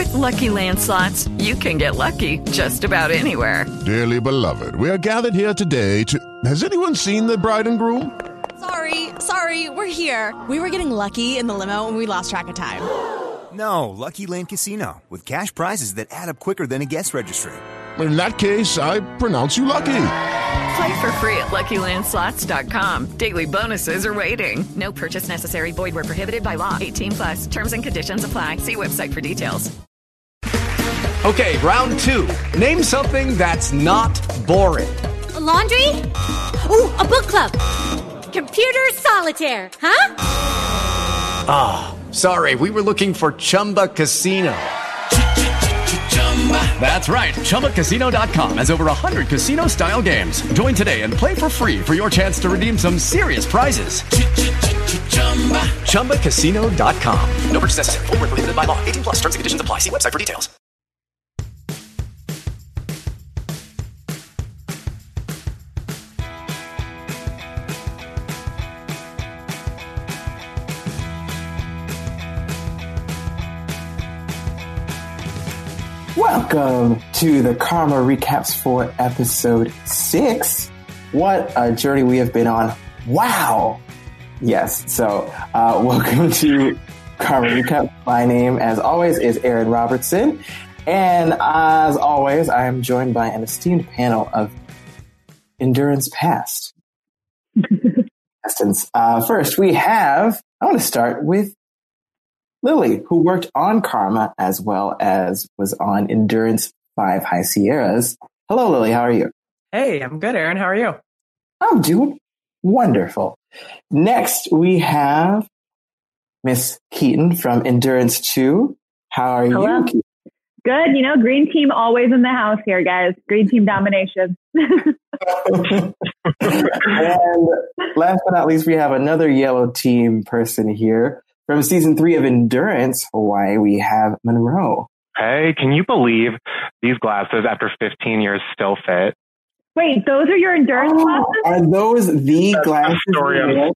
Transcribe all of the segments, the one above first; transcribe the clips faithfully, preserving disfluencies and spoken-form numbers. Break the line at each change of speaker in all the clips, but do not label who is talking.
With Lucky Land Slots, you can get lucky just about anywhere.
Dearly beloved, we are gathered here today to... Has anyone seen the bride and groom?
Sorry, sorry, we're here. We were getting lucky in the limo and we lost track of time.
No, Lucky Land Casino, with cash prizes that add up quicker than a guest registry.
In that case, I pronounce you lucky.
Play for free at Lucky Land Slots dot com. Daily bonuses are waiting. No purchase necessary. Void where prohibited by law. eighteen plus. Terms and conditions apply. See website for details.
Okay, round two. Name something that's not boring.
A laundry? Ooh, a book club. Computer solitaire, huh?
Ah, oh, sorry. We were looking for Chumba Casino. That's right. Chumba Casino dot com has over one hundred casino-style games. Join today and play for free for your chance to redeem some serious prizes. Chumba Casino dot com. No purchase necessary. Void where prohibited by law. eighteen plus. Terms and conditions apply. See website for details.
Welcome to the Karma Recaps for episode six. What a journey we have been on. Wow. Yes. So, uh, welcome to Karma Recap. My name, as always, is Aaron Robertson. And as always, I am joined by an esteemed panel of Endurance Past. uh, first, we have, I want to start with Lily, who worked on Karma as well as was on Endurance five High Sierras. Hello, Lily. How are you?
Hey, I'm good, Aaron. How are you?
I'm doing wonderful. Next, we have Miss Keaton from Endurance two. How are
Hello.
you, Keaton?
Good. You know, green team always in the house here, guys. Green team domination.
And last but not least, we have another yellow team person here. From season three of Endurance Hawaii, we have Monroe.
Hey, can you believe these glasses after fifteen years still fit?
Wait, those are your Endurance
oh,
glasses?
Are those the
That's
glasses?
the story I'm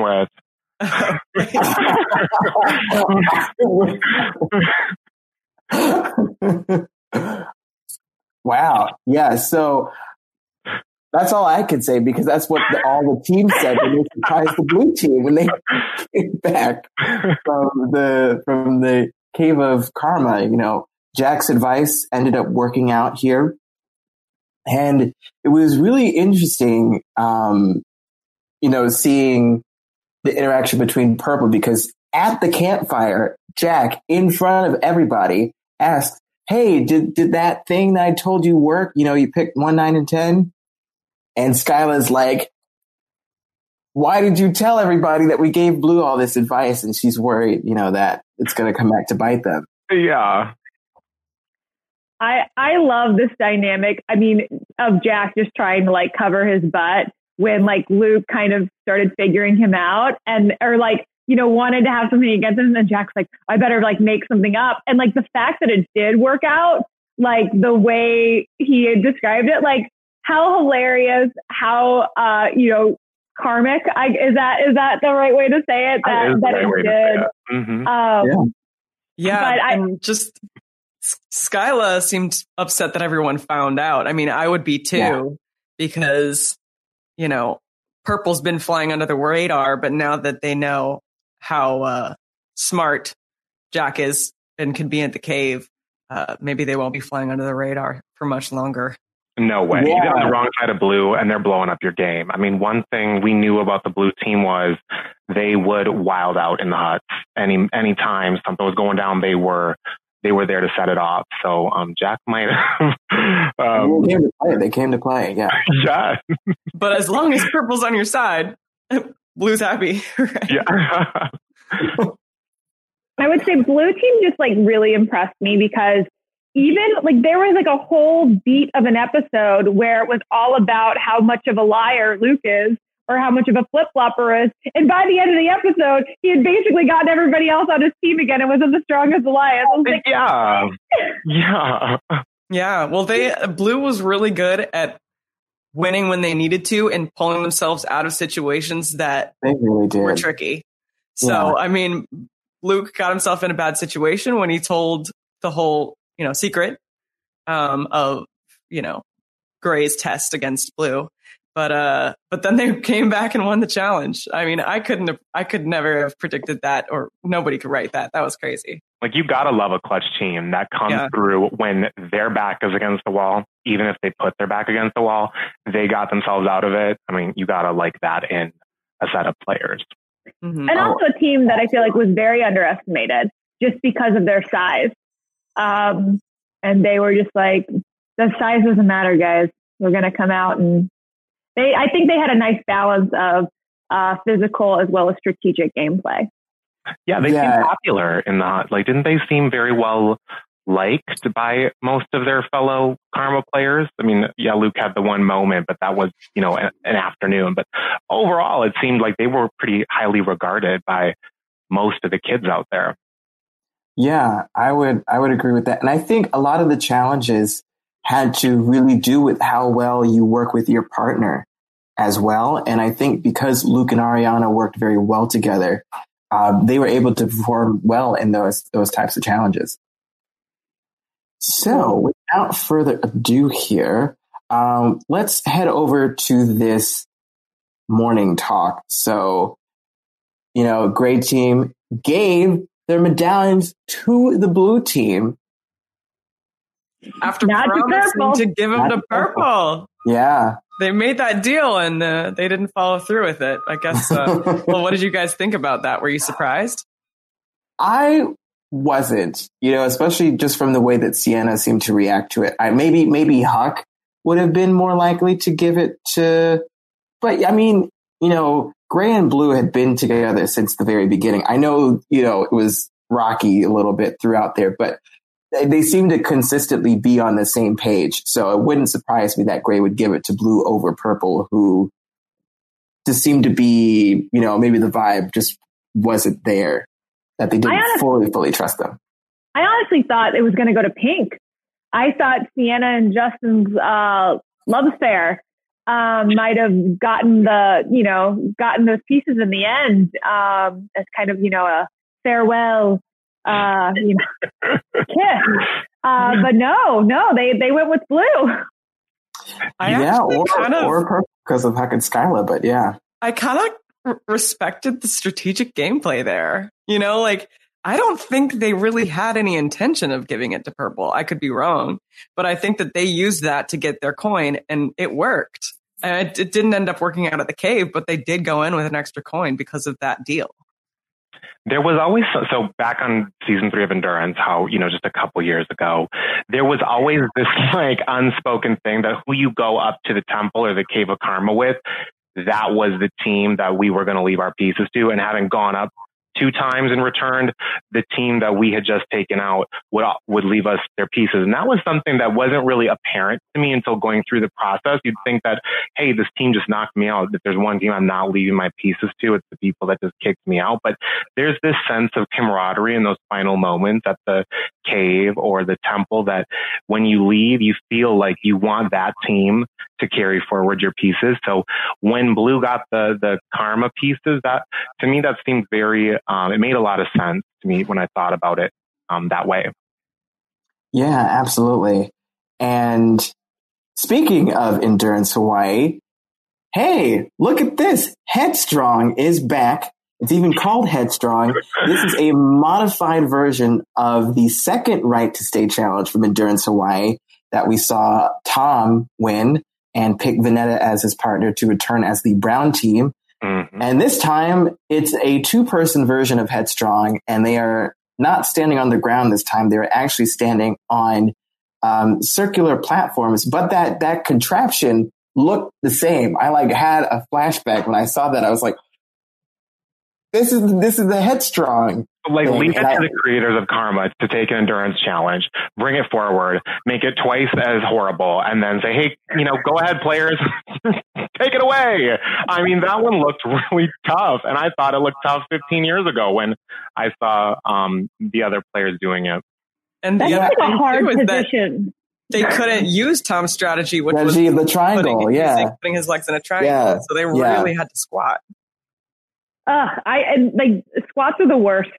sticking with. Wow. Yeah, so that's all I could say because that's what the, all the teams said when they surprised the blue team when they came back from the from the cave of karma. You know, Jack's advice ended up working out here, and it was really interesting. Um, you know, seeing the interaction between Purple because at the campfire, Jack in front of everybody asked, "Hey, did did that thing that I told you work? You know, you picked one, nine, and ten." And Skyla's like, why did you tell everybody that we gave Blue all this advice? And she's worried, you know, that it's going to come back to bite them.
Yeah.
I I love this dynamic. I mean, of Jack just trying to like cover his butt when like Luke kind of started figuring him out and or like, you know, wanted to have something against him. And then Jack's like, I better like make something up. And like the fact that it did work out, like the way he had described it, like, how hilarious, how, uh, you know, karmic, I, is that is that the right way to say it? That, that, that it did.
It. Mm-hmm.
Um, yeah, yeah
I,
and just Skyla seemed upset that everyone found out. I mean, I would be too, yeah. because, you know, Purple's been flying under the radar, but now that they know how uh, smart Jack is and can be in the cave, uh, maybe they won't be flying under the radar for much longer.
No way.
Yeah.
You get on the wrong side of blue and they're blowing up your game. I mean, one thing we knew about the blue team was they would wild out in the huts. Any any time something was going down, they were they were there to set it off. So um, Jack might um,
they came to play. They came to play, yeah.
Yeah.
But as long as Purple's on your side, Blue's happy. Right?
Yeah.
I would say blue team just like really impressed me because even like there was like a whole beat of an episode where it was all about how much of a liar Luke is or how much of a flip-flopper is. And by the end of the episode, he had basically gotten everybody else on his team again and was in the strongest alliance. I was like,
yeah. Yeah.
Yeah. Well, they Blue was really good at winning when they needed to and pulling themselves out of situations that
they really did.
were tricky. So, yeah. I mean, Luke got himself in a bad situation when he told the whole, you know, secret um, of, you know, Gray's test against Blue. But uh, but then they came back and won the challenge. I mean, I couldn't have, I could never have predicted that, or nobody could write that. That was crazy.
Like, you gotta love a clutch team that comes
Yeah.
through when their back is against the wall. Even if they put their back against the wall, they got themselves out of it. I mean, you gotta like that in a set of players.
Mm-hmm.
And also a team that I feel like was very underestimated just because of their size. Um, and they were just like, the size doesn't matter, guys. We're going to come out and they, I think they had a nice balance of uh, physical as well as strategic gameplay.
Yeah, they
Yeah.
seem popular in the, like, didn't they seem very well liked by most of their fellow Karma players? I mean, yeah, Luke had the one moment, but that was, you know, an, an afternoon. But overall, it seemed like they were pretty highly regarded by most of the kids out there.
Yeah, I would I would agree with that. And I think a lot of the challenges had to really do with how well you work with your partner as well. And I think because Luke and Ariana worked very well together, uh, they were able to perform well in those those types of challenges. So without further ado here, um, let's head over to this morning talk. So, you know, Gray team gave their medallions to the blue team.
After
Not to
promising
purple.
to give them
Not
to
to purple.
purple.
Yeah.
They made that deal and uh, they didn't follow through with it. I guess. Uh, well, what did you guys think about that? Were you surprised?
I wasn't, you know, especially just from the way that Sienna seemed to react to it. I maybe, maybe Huck would have been more likely to give it to, but I mean, you know, Gray and Blue had been together since the very beginning. I know, you know, it was rocky a little bit throughout there, but they, they seem to consistently be on the same page. So it wouldn't surprise me that Gray would give it to Blue over Purple, who just seemed to be, you know, maybe the vibe just wasn't there, that they didn't
honestly,
fully, fully trust them.
I honestly thought it was going to go to Pink. I thought Sienna and Justin's uh, love affair um, might have gotten the, you know, gotten those pieces in the end um, as kind of, you know, a farewell, uh, you know, kiss. Uh, but no, no, they, they went with Blue.
I
yeah,
actually
or,
kind of,
or Purple because of Huck and Skyla, but yeah.
I kind of r- respected the strategic gameplay there. You know, like, I don't think they really had any intention of giving it to Purple. I could be wrong, but I think that they used that to get their coin and it worked. And it, it didn't end up working out at the cave, but they did go in with an extra coin because of that deal.
There was always, so back on season three of Endurance, how, you know, just a couple years ago, there was always this like unspoken thing that who you go up to the temple or the Cave of Karma with, that was the team that we were going to leave our pieces to. And having gone up two times and returned, the team that we had just taken out would would leave us their pieces. And that was something that wasn't really apparent to me until going through the process. You'd think that, hey, this team just knocked me out. If there's one team I'm not leaving my pieces to, it's the people that just kicked me out. But there's this sense of camaraderie in those final moments at the cave or the temple that when you leave, you feel like you want that team to carry forward your pieces. So when Blue got the the Karma pieces, that to me, that seemed very, um, it made a lot of sense to me when I thought about it um, that way.
Yeah, absolutely. And speaking of Endurance Hawaii, hey, look at this. Headstrong is back. It's even called Headstrong. This is a modified version of the second Right to Stay challenge from Endurance Hawaii that we saw Tom win and pick Veneta as his partner to return as the brown team. Mm-hmm. And this time, it's a two-person version of Headstrong, and they are not standing on the ground this time. They're actually standing on um, circular platforms, but that that contraption looked the same. I like had a flashback when I saw that. I was like, This is this is the Headstrong.
Like,
thing.
leave it
And
to
I-
the creators of Karma to take an endurance challenge, bring it forward, make it twice as horrible, and then say, hey, you know, go ahead, players, take it away. I mean, that one looked really tough, and I thought it looked tough fifteen years ago when I saw um, the other players doing it.
And
That's
the other
like a
thing
hard
too is that
position.
they couldn't use Tom's strategy, which was
Strategy of the triangle,
putting,
yeah.
using- putting his legs in a triangle.
Yeah,
So they
yeah.
really had to squat.
Ugh, I and like squats are the worst.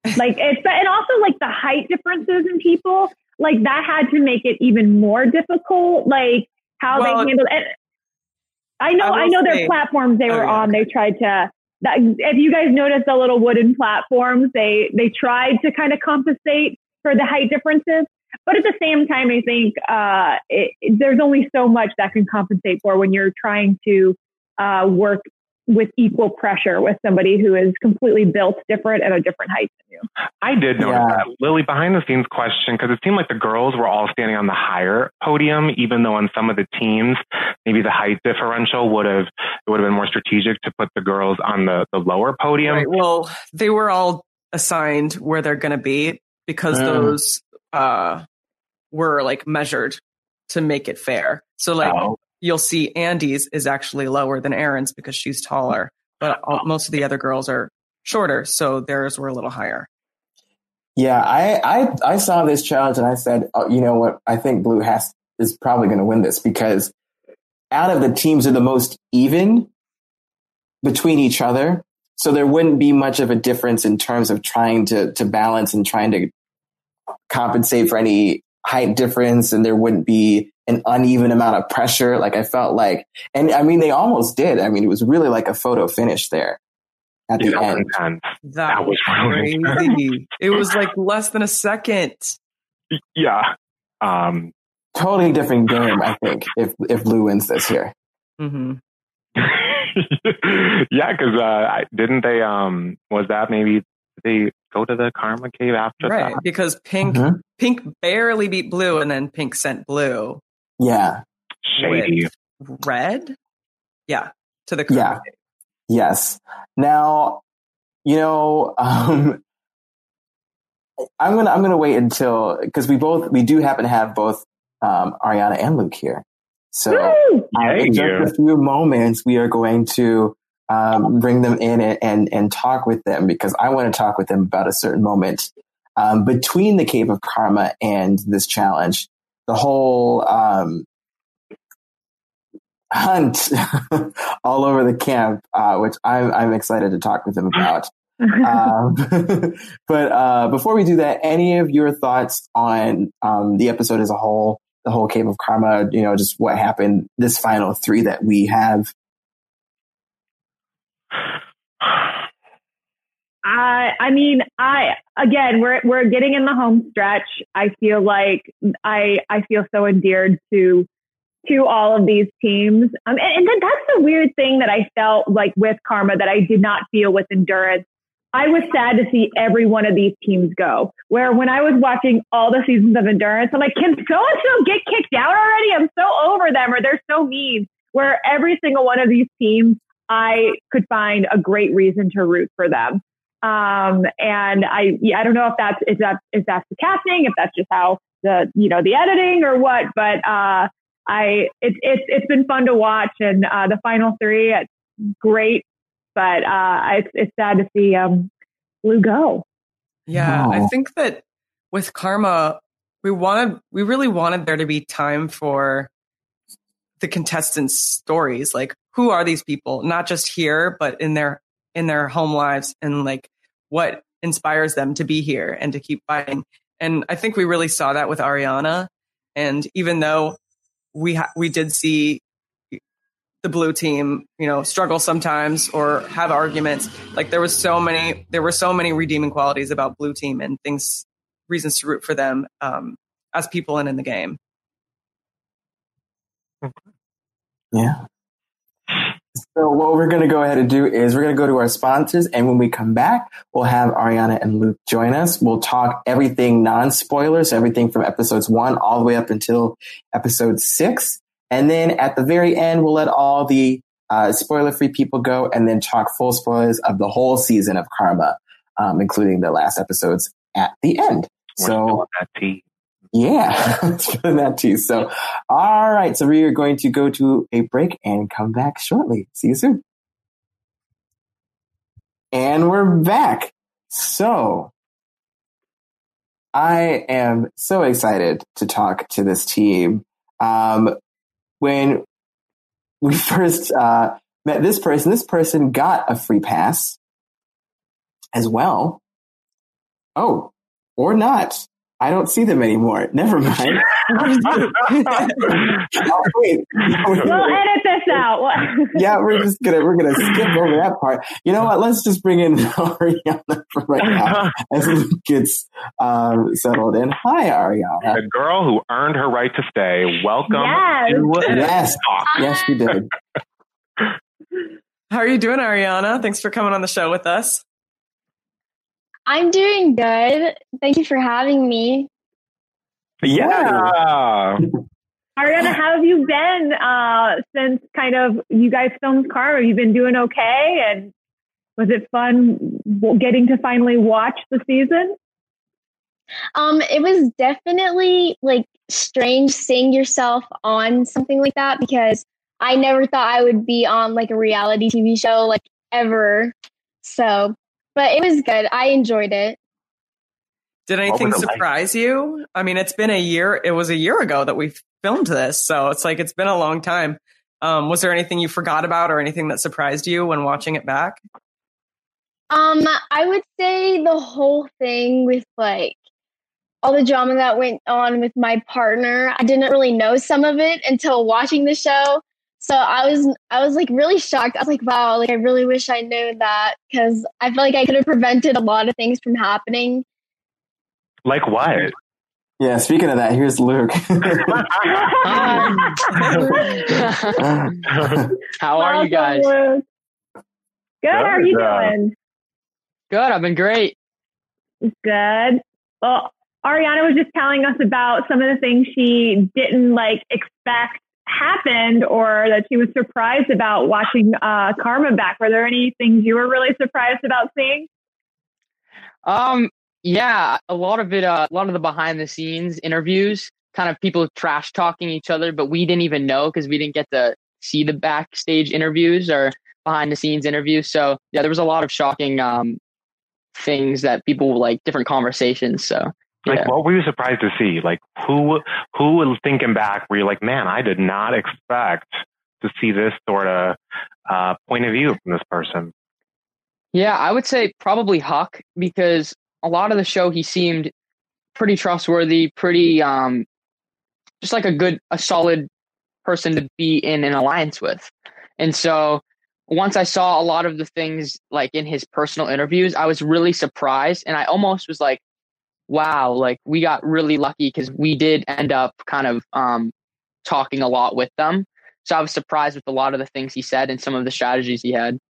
Like it's, and also like the height differences in people, like that had to make it even more difficult. Like how well, they handled it. I know, I, I know their platforms they were oh, yeah. on. They tried to, that, if you guys noticed the little wooden platforms, they, they tried to kind of compensate for the height differences. But at the same time, I think uh, it, it, there's only so much that can compensate for when you're trying to uh, work with equal pressure with somebody who is completely built different at a different height than you.
I did notice
Yeah.
that. Lily, behind the scenes question, because it seemed like the girls were all standing on the higher podium, even though on some of the teams, maybe the height differential would have, it would have been more strategic to put the girls on the, the lower podium.
Right. Well, they were all assigned where they're going to be because mm. those uh, were like measured to make it fair. So like, oh. you'll see Andy's is actually lower than Erin's because she's taller, but all, most of the other girls are shorter, so theirs were a little higher.
Yeah, I I, I saw this challenge and I said, oh, you know what? I think Blue has is probably going to win this because out of the teams are the most even between each other, so there wouldn't be much of a difference in terms of trying to to balance and trying to compensate for any height difference, and there wouldn't be an uneven amount of pressure. Like I felt like, and I mean, they almost did. I mean, it was really like a photo finish there at the
yeah,
end.
That, that was really crazy. It was like less than a second.
Yeah. Um,
totally different game, I think, if, if Blue wins this year.
Mm-hmm.
yeah. Cause, uh, didn't they, um, was that maybe they go to the Karma Cave after
right,
that?
Because Pink, mm-hmm. Pink barely beat Blue and then Pink sent Blue.
Yeah.
Shady.
Red? Yeah. To the Karma
yeah.
Cave.
Yes. Now, you know, um, I'm gonna I'm gonna wait until because we both we do happen to have both um, Ariana and Luke here. So uh, in just a few moments, we are going to um, bring them in and, and and talk with them because I want to talk with them about a certain moment um, between the Cave of Karma and this challenge. The whole um, hunt all over the camp, uh, which I'm, I'm excited to talk with them about. um, but uh, before we do that, any of your thoughts on um, the episode as a whole, the whole Cave of Karma, you know, just what happened, this final three that we have?
I, I mean, I, again, we're, we're getting in the home stretch. I feel like I, I feel so endeared to, to all of these teams. Um, and, and then that's the weird thing that I felt like with Karma that I did not feel with Endurance. I was sad to see every one of these teams go, where when I was watching all the seasons of Endurance, I'm like, can so-and-so get kicked out already? I'm so over them, or they're so mean, where every single one of these teams, I could find a great reason to root for them. Um, and I, yeah, I don't know if that's, if that's, if that's the casting, if that's just how the, you know, the editing or what, but, uh, I, it's, it's, it's been fun to watch, and, uh, the final three, it's great, but, uh, it's, it's sad to see, um, Blue go.
Yeah. Oh. I think that with Karma, we wanted, we really wanted there to be time for the contestants' stories. Like, who are these people? Not just here, but in their, in their home lives, and like what inspires them to be here and to keep fighting. And I think we really saw that with Ariana. And even though we, ha- we did see the Blue team, you know, struggle sometimes or have arguments, like there was so many, there were so many redeeming qualities about Blue team and things, reasons to root for them um, as people and in the game.
Yeah. So what we're going to go ahead and do is we're going to go to our sponsors, and when we come back, we'll have Ariana and Luke join us. We'll talk everything non-spoilers, everything from episodes one all the way up until episode six. And then at the very end, we'll let all the uh, spoiler-free people go and then talk full spoilers of the whole season of Karma, um, including the last episodes at the end.
We're
so
that tea.
Yeah, spilling that tea. So, all right. So we are going to go to a break and come back shortly. See you soon. And we're back. So I am so excited to talk to this team. Um, when we first uh, met this person, this person got a free pass as well. Oh, or not. I don't see them anymore. Never mind. Oh, wait.
We'll edit this out.
Yeah, we're just gonna we're gonna skip over that part. You know what? Let's just bring in Ariana for right now as Luke gets um, settled in. Hi, Ariana.
The girl who earned her right to stay. Welcome.
Yes.
To
yes,
Talk.
yes, she did.
How are you doing, Ariana? Thanks for coming on the show with us.
I'm doing good. Thank you for having me.
Yeah.
Ariana, how have you been uh, since kind of you guys filmed Karma? Have you been doing okay? And was it fun getting to finally watch the season?
Um, it was definitely like strange seeing yourself on something like that because I never thought I would be on like a reality T V show like ever. So, but it was good. I enjoyed it.
Did anything surprise like? you? I mean, it's been a year. It was a year ago that we filmed this. So it's like, it's been a long time. Um, was there anything you forgot about or anything that surprised you when watching it back?
Um, I would say the whole thing with like all the drama that went on with my partner. I didn't really know some of it until watching the show. So I was, I was like really shocked. I was like, wow, like I really wish I knew that because I feel like I could have prevented a lot of things from happening.
Like what?
Yeah, speaking of that, here's Luke.
How are you guys?
Good. How are you doing?
Good. I've been great.
Good. Well, Ariana was just telling us about some of the things she didn't like expect happened or that she was surprised about watching uh, Karma back. Were there any things you were really surprised about seeing?
Um, yeah, a lot of it, uh, a lot of the behind the scenes interviews, kind of people trash talking each other, but we didn't even know because we didn't get to see the backstage interviews or behind the scenes interviews. So yeah, there was a lot of shocking um, things that people like different conversations. So
like,
yeah.
What were you surprised to see? Like, who who was thinking back where you're like, man, I did not expect to see this sort of uh, point of view from this person?
Yeah, I would say probably Huck, because a lot of the show he seemed pretty trustworthy, pretty um, just like a good, a solid person to be in an alliance with. And so once I saw a lot of the things like in his personal interviews, I was really surprised, and I almost was like, wow, like we got really lucky because we did end up kind of um, talking a lot with them. So I was surprised with a lot of the things he said and some of the strategies he had.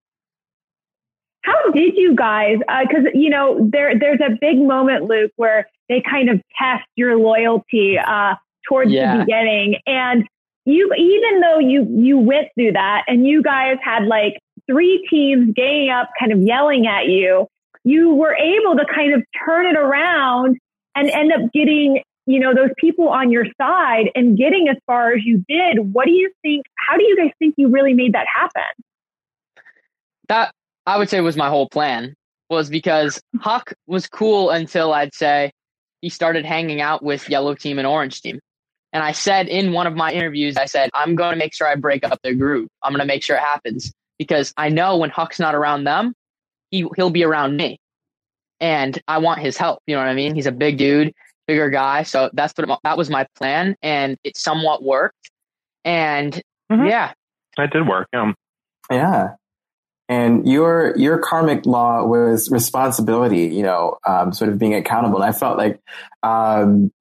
How did you guys, because, uh, you know, there there's a big moment, Luke, where they kind of test your loyalty uh, towards yeah. the beginning. And you, even though you, you went through that and you guys had like three teams ganging up, kind of yelling at you, you were able to kind of turn it around and end up getting, you know, those people on your side and getting as far as you did. What do you think? How do you guys think you really made that happen?
That I would say was my whole plan, was because Huck was cool until I'd say he started hanging out with Yellow Team and Orange Team. And I said in one of my interviews, I said, I'm going to make sure I break up their group. I'm going to make sure it happens because I know when Huck's not around them, he, he'll be around me. And I want his help. You know what I mean? He's a big dude, bigger guy. So that's what, that was my plan. And it somewhat worked. And mm-hmm. yeah.
That did work. Yeah.
Yeah. And your your karmic law was responsibility, you know, um, sort of being accountable. And I felt like um,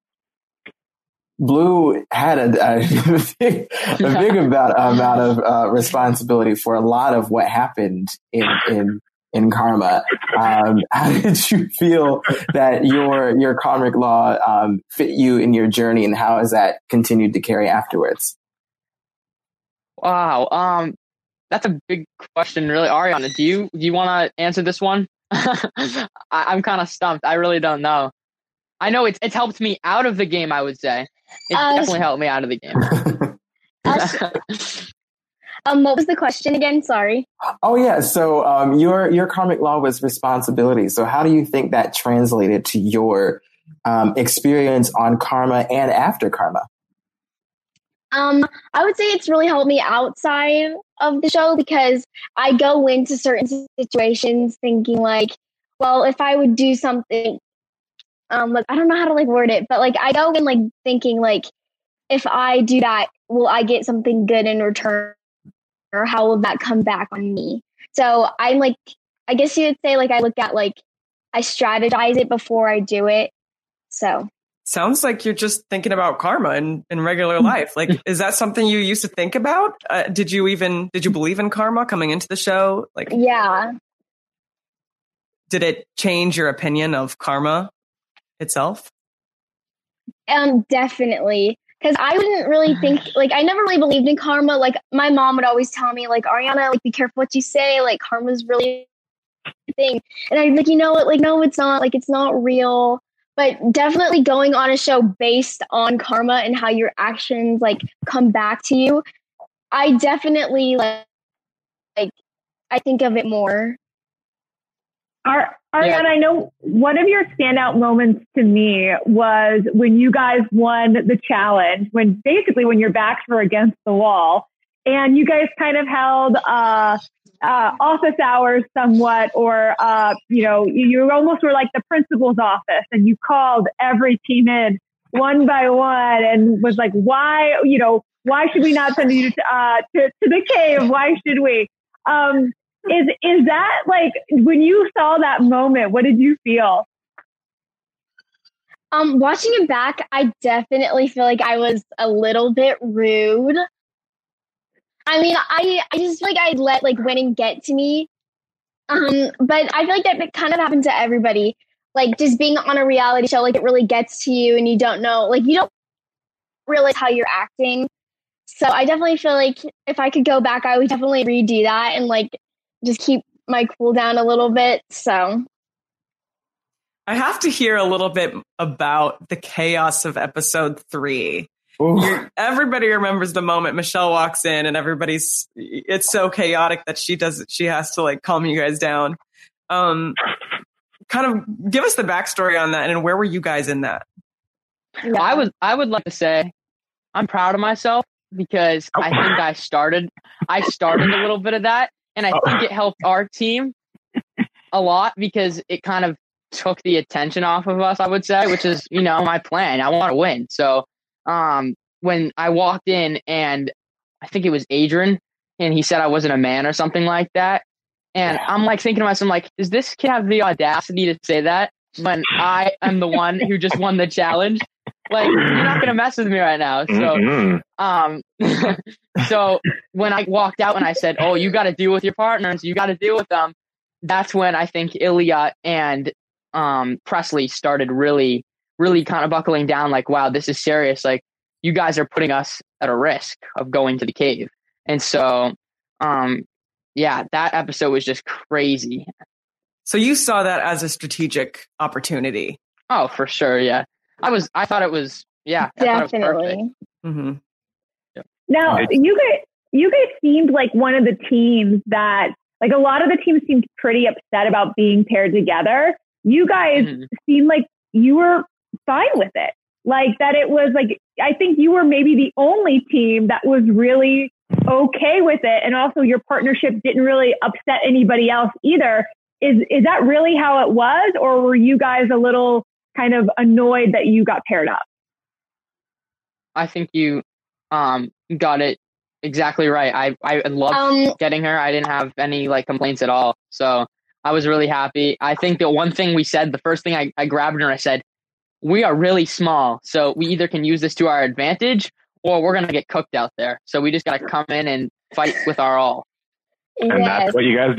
Blue had a, a big, a big amount, amount of uh, responsibility for a lot of what happened in in, in Karma. Um, how did you feel that your your karmic law um, fit you in your journey, and how has that continued to carry afterwards?
Wow. Um, That's a big question, really. Ariana, do you do you want to answer this one? I, I'm kind of stumped. I really don't know. I know it's it's helped me out of the game, I would say. It uh, definitely helped me out of the game.
um, what was the question again? Sorry.
Oh, yeah. So um, your, your karmic law was responsibility. So how do you think that translated to your um, experience on Karma and after Karma?
Um, I would say it's really helped me outside of the show because I go into certain situations thinking like, well, if I would do something um, like, I don't know how to like word it, but like I go in like thinking like, if I do that, will I get something good in return, or how will that come back on me? So I'm like, I guess you would say like I look at like I strategize it before I do it. So
sounds like you're just thinking about karma in, in regular life. Like, is that something you used to think about? Uh, did you even did you believe in karma coming into the show? Like,
yeah.
Did it change your opinion of karma itself?
Um, definitely. Because I wouldn't really think, like, I never really believed in karma. Like, my mom would always tell me, like, Ariana, like, be careful what you say. Like, karma's really a thing. And I'd be like, you know what? Like, no, it's not. Like, it's not real. But definitely going on a show based on karma and how your actions, like, come back to you, I definitely, like, like I think of it more.
Ar- Ariana,
Yeah.
I know one of your standout moments to me was when you guys won the challenge, when basically when your backs were against the wall and you guys kind of held uh, uh, office hours somewhat, or, uh, you know, you, you almost were like the principal's office, and you called every team in one by one and was like, why, you know, why should we not send you to, uh, to, to the cave? Why should we? Um, Is is that like when you saw that moment? What did you feel?
Um, watching it back, I definitely feel like I was a little bit rude. I mean, I I just feel like I let like winning get to me. Um, but I feel like that kind of happened to everybody. Like just being on a reality show, like it really gets to you, and you don't know, like you don't realize how you're acting. So I definitely feel like if I could go back, I would definitely redo that and like just keep my cool down a little bit. So
I have to hear a little bit about the chaos of episode three. You're, everybody remembers the moment Michelle walks in and everybody's, it's so chaotic that she does, she has to like calm you guys down. Um, kind of give us the backstory on that, and where were you guys in that?
Well, I was, I would like to say I'm proud of myself because I think I started, I started a little bit of that. And I think it helped our team a lot because it kind of took the attention off of us, I would say, which is, you know, my plan. I want to win. So um, when I walked in and I think it was Adrian and he said I wasn't a man or something like that. And I'm like thinking to myself, like, does this kid have the audacity to say that when I am the one who just won the challenge? Like, you're not going to mess with me right now. So, mm-hmm. um, so when I walked out and I said, oh, you got to deal with your partners, you got to deal with them. That's when I think Ilya and, um, Presley started really, really kind of buckling down. Like, wow, this is serious. Like, you guys are putting us at a risk of going to the cave. And so, um, yeah, that episode was just crazy.
So you saw that as a strategic opportunity.
Oh, for sure. Yeah. I was, I thought it was, yeah.
Definitely.
Mm-hmm.
Yeah.
Now, you guys, you guys seemed like one of the teams that, like a lot of the teams seemed pretty upset about being paired together. You guys mm-hmm. seemed like you were fine with it. Like that it was like, I think you were maybe the only team that was really okay with it. And also your partnership didn't really upset anybody else either. Is, is that really how it was? Or were you guys a little kind of annoyed that you got paired up?
I think you um, got it exactly right. I, I loved
um,
getting her. I didn't have any like complaints at all. So I was really happy. I think the one thing we said, the first thing I, I grabbed her and I said, we are really small. So we either can use this to our advantage or we're going to get cooked out there. So we just got to come in and fight with our all.
And
yes.
that's what you guys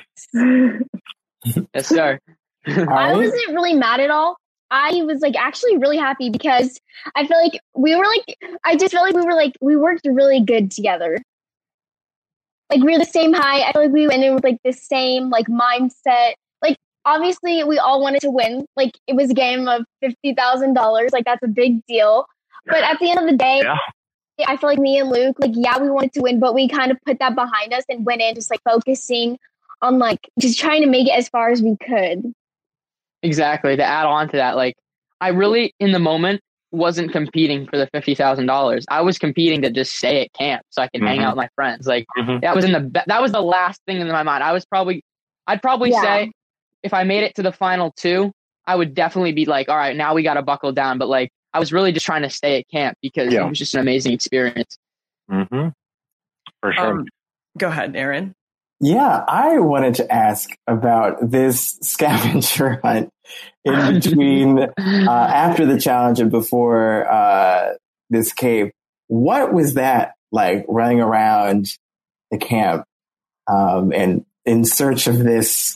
did.
Yes, sir.
I wasn't really mad at all. I was like actually really happy because I feel like we were like, I just feel like we were like, we worked really good together. Like we were the same height. I feel like we went in with like the same like mindset. Like obviously we all wanted to win. Like it was a game of fifty thousand dollars. Like that's a big deal. But at the end of the day, yeah. I feel like me and Luke, like, yeah, we wanted to win, but we kind of put that behind us and went in just like focusing on like just trying to make it as far as we could.
Exactly. To add on to that, like I really in the moment wasn't competing for the fifty thousand dollars. I was competing to just stay at camp so I could mm-hmm. hang out with my friends. Like mm-hmm. that was in the that was the last thing in my mind. I was probably I'd probably yeah. say if I made it to the final two, I would definitely be like, all right, now we got to buckle down. But like, I was really just trying to stay at camp because
Yeah.
it was just an amazing experience.
Mm-hmm. For sure.
Um, go ahead, Aaron.
Yeah, I wanted to ask about this scavenger hunt in between uh, after the challenge and before uh, this cave. What was that like, running around the camp um, and in search of this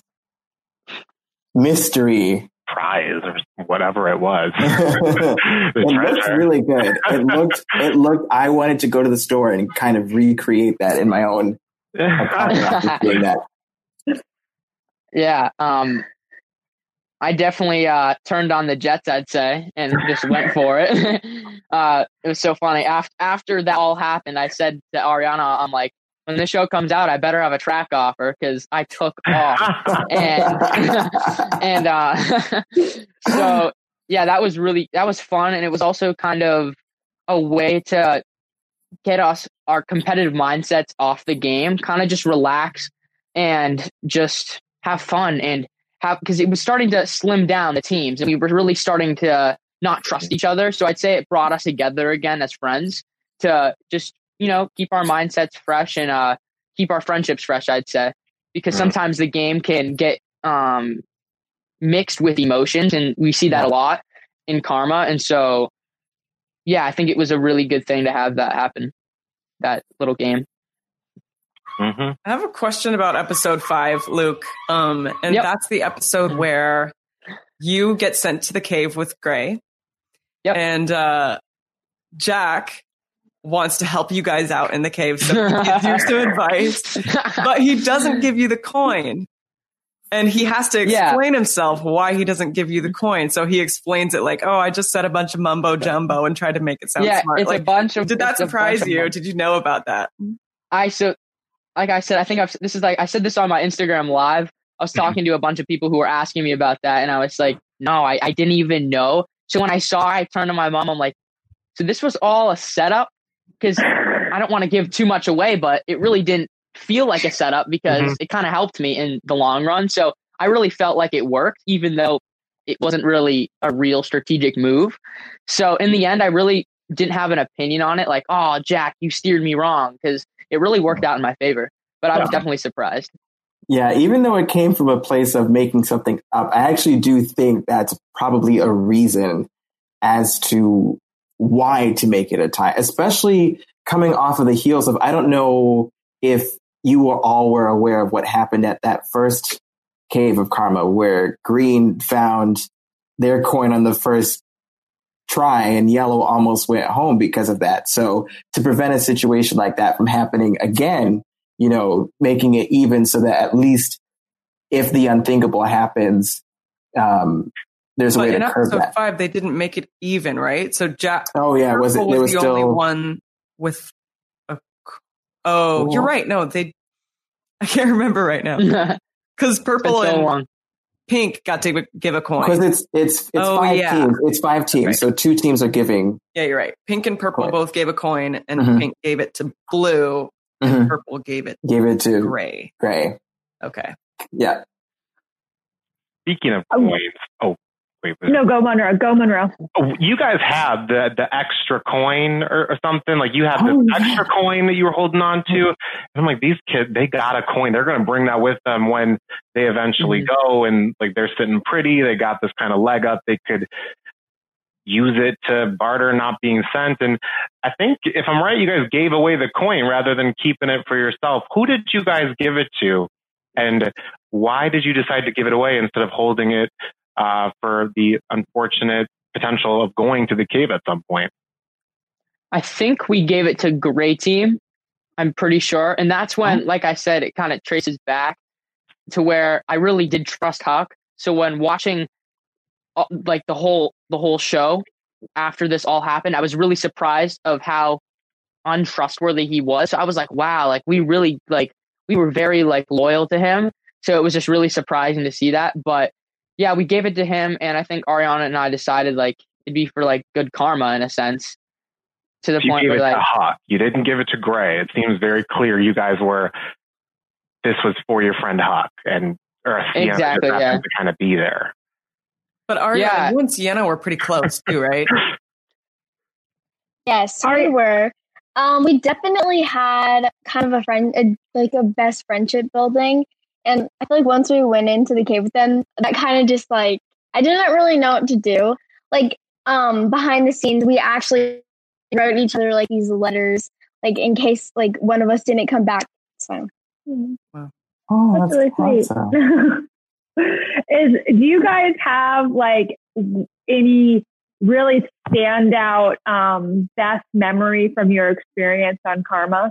mystery
prize or whatever it was?
It looked really good. It looked. It looked. I wanted to go to the store and kind of recreate that in my own. Doing that.
Yeah, um, I definitely uh, turned on the jets, I'd say, and just went for it. uh, it was so funny. After after that all happened, I said to Ariana, "I'm like, when this show comes out, I better have a track offer because I took off." and and uh, so yeah, that was really that was fun, and it was also kind of a way to get us our competitive mindsets off the game, kind of just relax and just have fun and have, because it was starting to slim down the teams and we were really starting to not trust each other. So I'd say it brought us together again as friends to just, you know, keep our mindsets fresh and uh, keep our friendships fresh, I'd say, because sometimes the game can get um, mixed with emotions, and we see that a lot in Karma. And so, yeah, I think it was a really good thing to have that happen, that little game.
Mm-hmm.
I have a question about episode five, Luke. Um, and
Yep.
that's the episode where you get sent to the cave with Gray.
Yep.
And uh, Jack wants to help you guys out in the cave, so he gives you some advice, but he doesn't give you the coin. And he has to explain
Yeah.
himself why he doesn't give you the coin. So he explains it like, oh, I just said a bunch of mumbo jumbo and tried to make it sound
Yeah,
smart.
it's
like,
a bunch of.
did that
it's a
surprise
bunch of
you?
mum-
Did you know about that?
I so, like I said, I think I've this is like I said this on my Instagram live. I was talking to a bunch of people who were asking me about that, and I was like, no, I, I didn't even know. So when I saw, I turned to my mom. I'm like, so this was all a setup, because I don't want to give too much away, but it really didn't feel like a setup because
Mhm.
it kind of helped me in the long run. So I really felt like it worked, even though it wasn't really a real strategic move. So in the end, I really didn't have an opinion on it. Like, oh, Jack, you steered me wrong, because it really worked out in my favor. But I was
Yeah.
definitely surprised.
Yeah, even though it came from a place of making something up, I actually do think that's probably a reason as to why to make it a tie, especially coming off of the heels of, I don't know if you were all were aware of what happened at that first cave of Karma, where green found their coin on the first try and yellow almost went home because of that. So to prevent a situation like that from happening again, you know, making it even so that at least if the unthinkable happens, um, there's a
But
way
in
to curb
episode
that.
five, they didn't make it even, right? So Jack.
Oh yeah, was it?
Purple
There
was
was
the only
still
one with. A, oh,
Cool.
you're right. No, they. I can't remember right now because purple
Been so
and
long.
pink got to give a coin.
because it's it's it's
Oh,
five
yeah.
teams. It's five teams,
Right.
so two teams are giving.
Yeah, you're right. Pink and purple
Coin.
both gave a coin, and
Mhm.
pink gave it to blue, and
Mhm.
purple gave it
Gave it
to
to
gray.
Gray.
Okay.
Yeah.
Speaking of coins, oh, wait, was
No, go Monroe. Go Monroe.
oh, you guys had the the extra coin or, or something. Like you had this
Oh, yeah.
extra coin that you were holding on to. And I'm like, these kids, they got a coin. They're going to bring that with them when they eventually
Mm-hmm.
go. And like they're sitting pretty. They got this kind of leg up. They could use it to barter not being sent. And I think if I'm right, you guys gave away the coin rather than keeping it for yourself. Who did you guys give it to? And why did you decide to give it away instead of holding it uh, for the unfortunate potential of going to the cave at some point?
I think we gave it to Gray Team. I'm pretty sure. And that's when, like I said, it kind of traces back to where I really did trust Huck. So when watching uh, like the whole the whole show after this all happened, I was really surprised of how untrustworthy he was. So I was like, wow, like we really like we were very like loyal to him. So it was just really surprising to see that. But yeah, we gave it to him, and I think Ariana and I decided like it'd be for like good karma in a sense. To the
You
point
gave
where
it
like
to Huck. You didn't give it to Gray. It seems very clear you guys were, this was for your friend Huck, and or Sienna
Exactly,
just happened
yeah.
to kind of be there.
But Ariana,
Yeah.
you and Sienna were pretty close too, right?
Yes, we were. Um, we definitely had kind of a friend, a, like a best friendship building. And I feel like once we went into the cave with them, that kind of just like, I didn't really know what to do. Like, um, behind the scenes, we actually wrote each other like these letters, like in case like one of us didn't come back. So,
wow.
Oh,
That's
that's,
really sweet.
awesome.
Is do you guys have like any really standout um, best memory from your experience on Karma?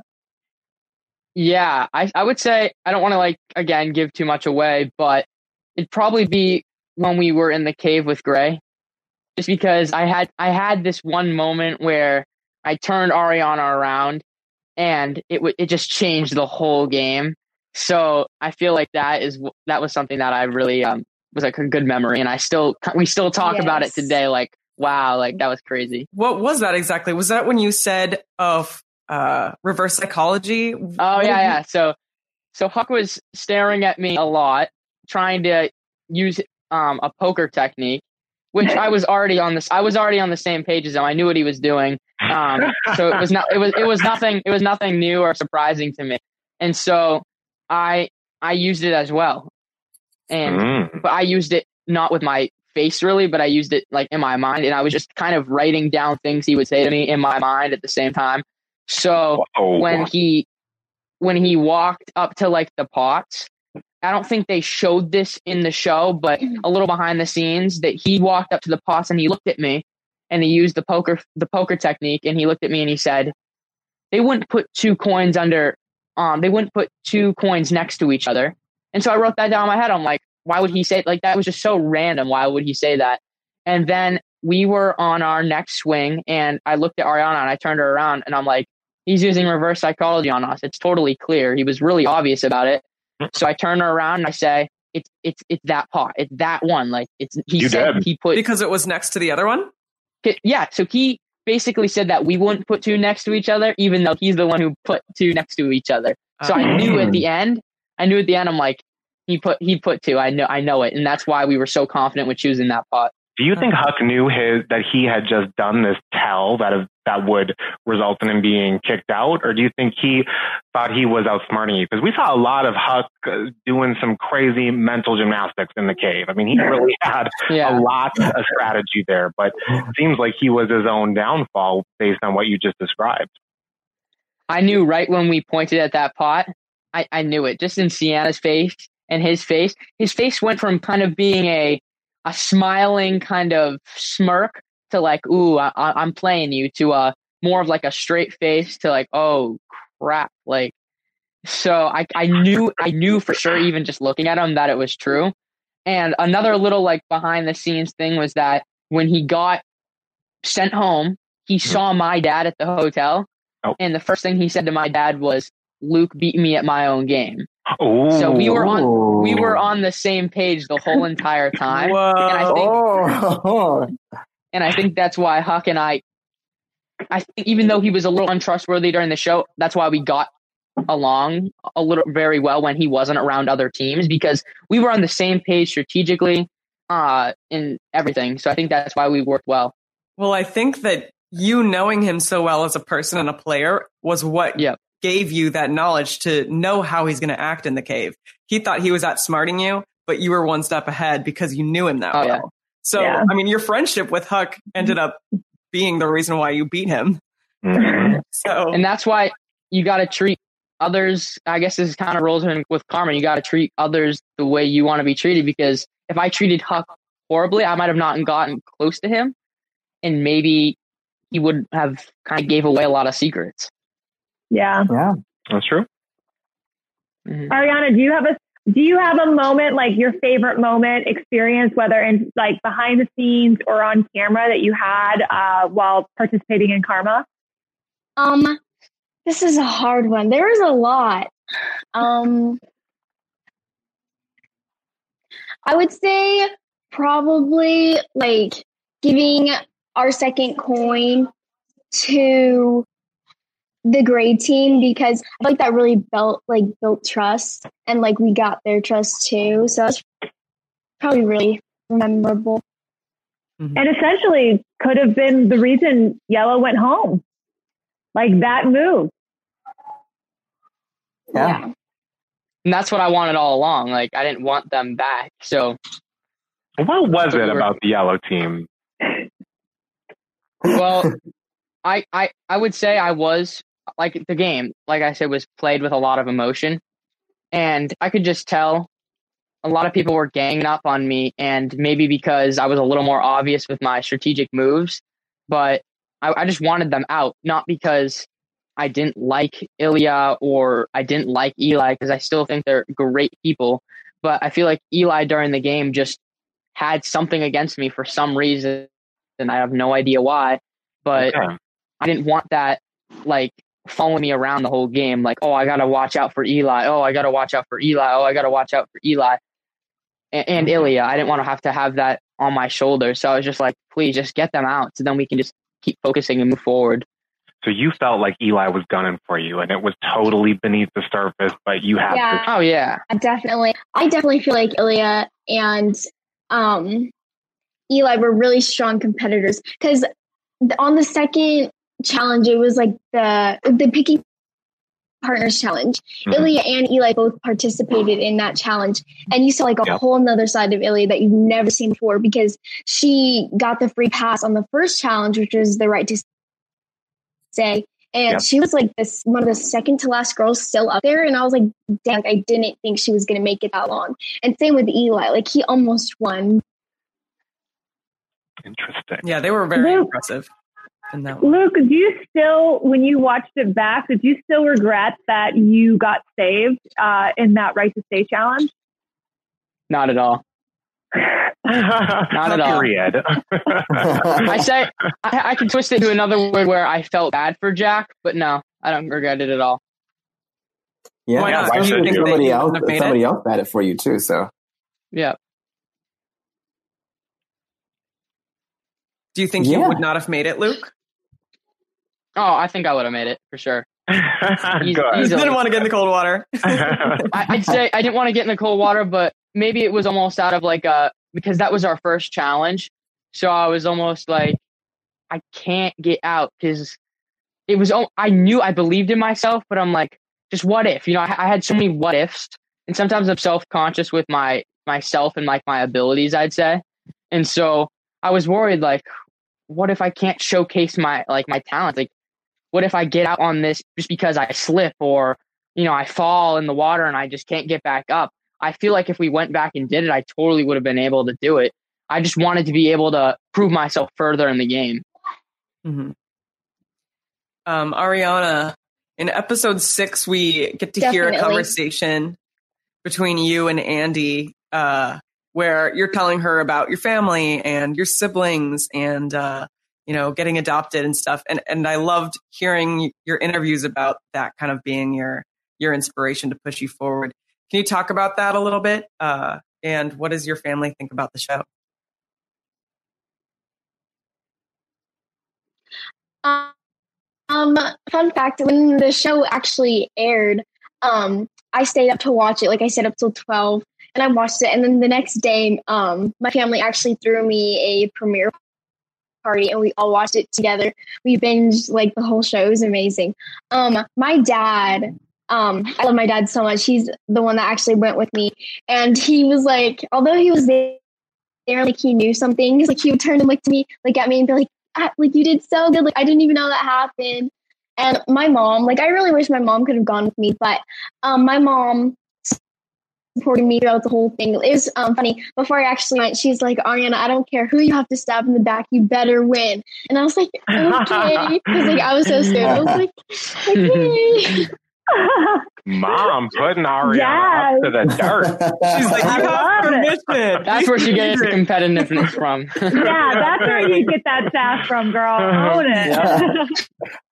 Yeah, I, I would say, I don't want to like, again, give too much away, but it'd probably be when we were in the cave with Gray. Just because I had, I had this one moment where I turned Ariana around and it w- it just changed the whole game. So I feel like that is, that was something that I really, um, was like a good memory. And I still, we still talk about it
Yes.
today. Like, wow, like that was crazy.
What was that exactly? Was that when you said of uh, reverse psychology?
Oh yeah, yeah. So, so Huck was staring at me a lot, trying to use um, a poker technique, which I was already on this. I was already on the same page as him. I knew what he was doing. Um, so it was not. It was. It was nothing. It was nothing new or surprising to me. And so I I used it as well. And
Mm.
but I used it not with my face really, but I used it like in my mind, and I was just kind of writing down things he would say to me in my mind at the same time. So
Whoa.
when he when he walked up to like the pots, I don't think they showed this in the show, but a little behind the scenes that he walked up to the pots and he looked at me and he used the poker the poker technique, and he looked at me and he said, they wouldn't put two coins under um they wouldn't put two coins next to each other. And so I wrote that down in my head. I'm like, why would he say it? Like, that was just so random. Why would he say that? And then we were on our next swing and I looked at Ariana and I turned her around and I'm like, he's using reverse psychology on us. It's totally clear. He was really obvious about it. So I turn her around and I say, it's, it's, it's that pot. It's that one. Like it's, he
You
said
did.
he put,
Because it was next to the other one?
yeah. So he basically said that we wouldn't put two next to each other, even though he's the one who put two next to each other. So I knew at the end, I knew at the end, I'm like, he put, he put two. I know, I know it. And that's why we were so confident with choosing that pot.
Do you think Huck knew his that he had just done this tell that that would result in him being kicked out, or do you think he thought he was outsmarting you? Because we saw a lot of Huck uh, doing some crazy mental gymnastics in the cave. I mean, he really had
Yeah.
a lot of strategy there, but it seems like he was his own downfall based on what you just described.
I knew right when we pointed at that pot, I, I knew it. Just in Sienna's face and his face, his face went from kind of being a a smiling kind of smirk to like, ooh, I, I'm playing you, to a more of like a straight face to like, oh crap, like. So I I knew I knew for sure, even just looking at him, that it was true. And another little like behind the scenes thing was that when he got sent home, he saw my dad at the hotel.
Oh.
And the first thing he said to my dad was, Luke beat me at my own game.
Ooh.
So we were on we were on the same page the whole entire time.
Whoa.
And I think
Oh.
and I think that's why Huck and I I think even though he was a little untrustworthy during the show, that's why we got along a little very well when he wasn't around other teams, because we were on the same page strategically uh in everything. So I think that's why we worked well.
Well, I think that you knowing him so well as a person and a player was what
Yep.
gave you that knowledge to know how he's going to act in the cave. He thought he was outsmarting you, but you were one step ahead because you knew him that
Oh,
well.
yeah.
So,
Yeah.
I mean, your friendship with Huck ended up being the reason why you beat him.
Mhm.
So,
And that's why you got to treat others. I guess this kind of rolls in with karma. You got to treat others the way you want to be treated, because if I treated Huck horribly, I might have not gotten close to him, and maybe he would have kind of gave away a lot of secrets.
Yeah.
Yeah.
That's true.
Mhm.
Ariana, do you have a do you have a moment, like your favorite moment experience, whether in like behind the scenes or on camera, that you had uh, while participating in Karma?
Um, this is a hard one. There is a lot. Um, I would say probably like giving our second coin to the Gray team, because I feel like that really built like built trust, and like we got their trust too. So that's probably really memorable.
mm-hmm. and essentially could have been the reason Yellow went home. Like that move.
Yeah.
yeah. And that's what I wanted all along. Like, I didn't want them back. So,
what was it about the Yellow team?
Well, I, I, I would say I was, like, the game, like I said, was played with a lot of emotion. And I could just tell a lot of people were ganging up on me. And maybe because I was a little more obvious with my strategic moves. But I, I just wanted them out, not because I didn't like Ilya or I didn't like Eli, because I still think they're great people. But I feel like Eli during the game just had something against me for some reason, and I have no idea why. But okay. I didn't want that, like, following me around the whole game. Like, oh, I got to watch out for Eli. Oh, I got to watch out for Eli. Oh, I got to watch out for Eli. And, and Ilya, I didn't want to have to have that on my shoulders. So I was just like, please just get them out so then we can just keep focusing and move forward.
So you felt like Eli was gunning for you, and it was totally beneath the surface, but you had
yeah.
to.
Oh, yeah.
Definitely. I definitely feel like Ilya and um, Eli were really strong competitors, because on the second challenge, it was like the the picking partners challenge. Mm-hmm. Ilya and Eli both participated in that challenge, and you saw like a yep. whole nother side of Ilya that you've never seen before, because she got the free pass on the first challenge, which was the right to say, and yep. she was like this one of the second to last girls still up there, and I was like, dang, I didn't think she was going to make it that long. And same with Eli, like he almost won.
Interesting.
Yeah, they were very
Luke,
impressive in that one.
Luke, do you still, when you watched it back, did you still regret that you got saved uh, in that right to stay challenge?
Not at all. Not at all.
Period.
I say I, I can twist it to another word where I felt bad for Jack, but no, I don't regret it at all.
Yeah,
why not?
why
Do you
should
think
somebody
they
else
wouldn't have made
somebody
it?
else had it for you too? So
yeah.
Do you think
Yeah.
you would not have made it, Luke?
Oh, I think I would have made it for sure. Eas-
Good.
You didn't want to get in the cold water.
I, I'd say I didn't want to get in the cold water, but maybe it was almost out of like a, because that was our first challenge. So I was almost like, I can't get out, because it was, I knew I believed in myself, but I'm like, just what if, you know, I, I had so many what ifs, and sometimes I'm self-conscious with my, myself and like my abilities, I'd say. And so I was worried, like, what if I can't showcase my, like my talent? Like, what if I get out on this just because I slip, or, you know, I fall in the water and I just can't get back up? I feel like if we went back and did it, I totally would have been able to do it. I just wanted to be able to prove myself further in the game.
Mm-hmm. Um, Ariana, in episode six, we get to hear
Definitely.
a conversation between you and Andy, uh, where you're telling her about your family and your siblings and, uh, you know, getting adopted and stuff. And, and I loved hearing your interviews about that kind of being your, your inspiration to push you forward. Can you talk about that a little bit? Uh, and what does your family think about the show?
Um, fun fact, when the show actually aired, um, I stayed up to watch it. Like I stayed up till twelve, and I watched it. And then the next day, um, my family actually threw me a premiere party, and we all watched it together. We binged like the whole show. It was amazing. Um, my dad, um, I love my dad so much. He's the one that actually went with me, and he was like, although he was there, like he knew some things, like he would turn and look to me, like at me, and be like, ah, like you did so good. Like I didn't even know that happened. And my mom, like I really wish my mom could have gone with me, but um, my mom supported me throughout the whole thing. It was um, funny. Before I actually went, she's like, Ariana, I don't care who you have to stab in the back, you better win. And I was like, okay. Because like I was so scared. I was like, okay.
Mom putting Ariana
Yes.
up to the dirt.
She's like, you have permission.
That's where she gets the competitiveness from.
Yeah, that's where you get that sass from, girl. Own it.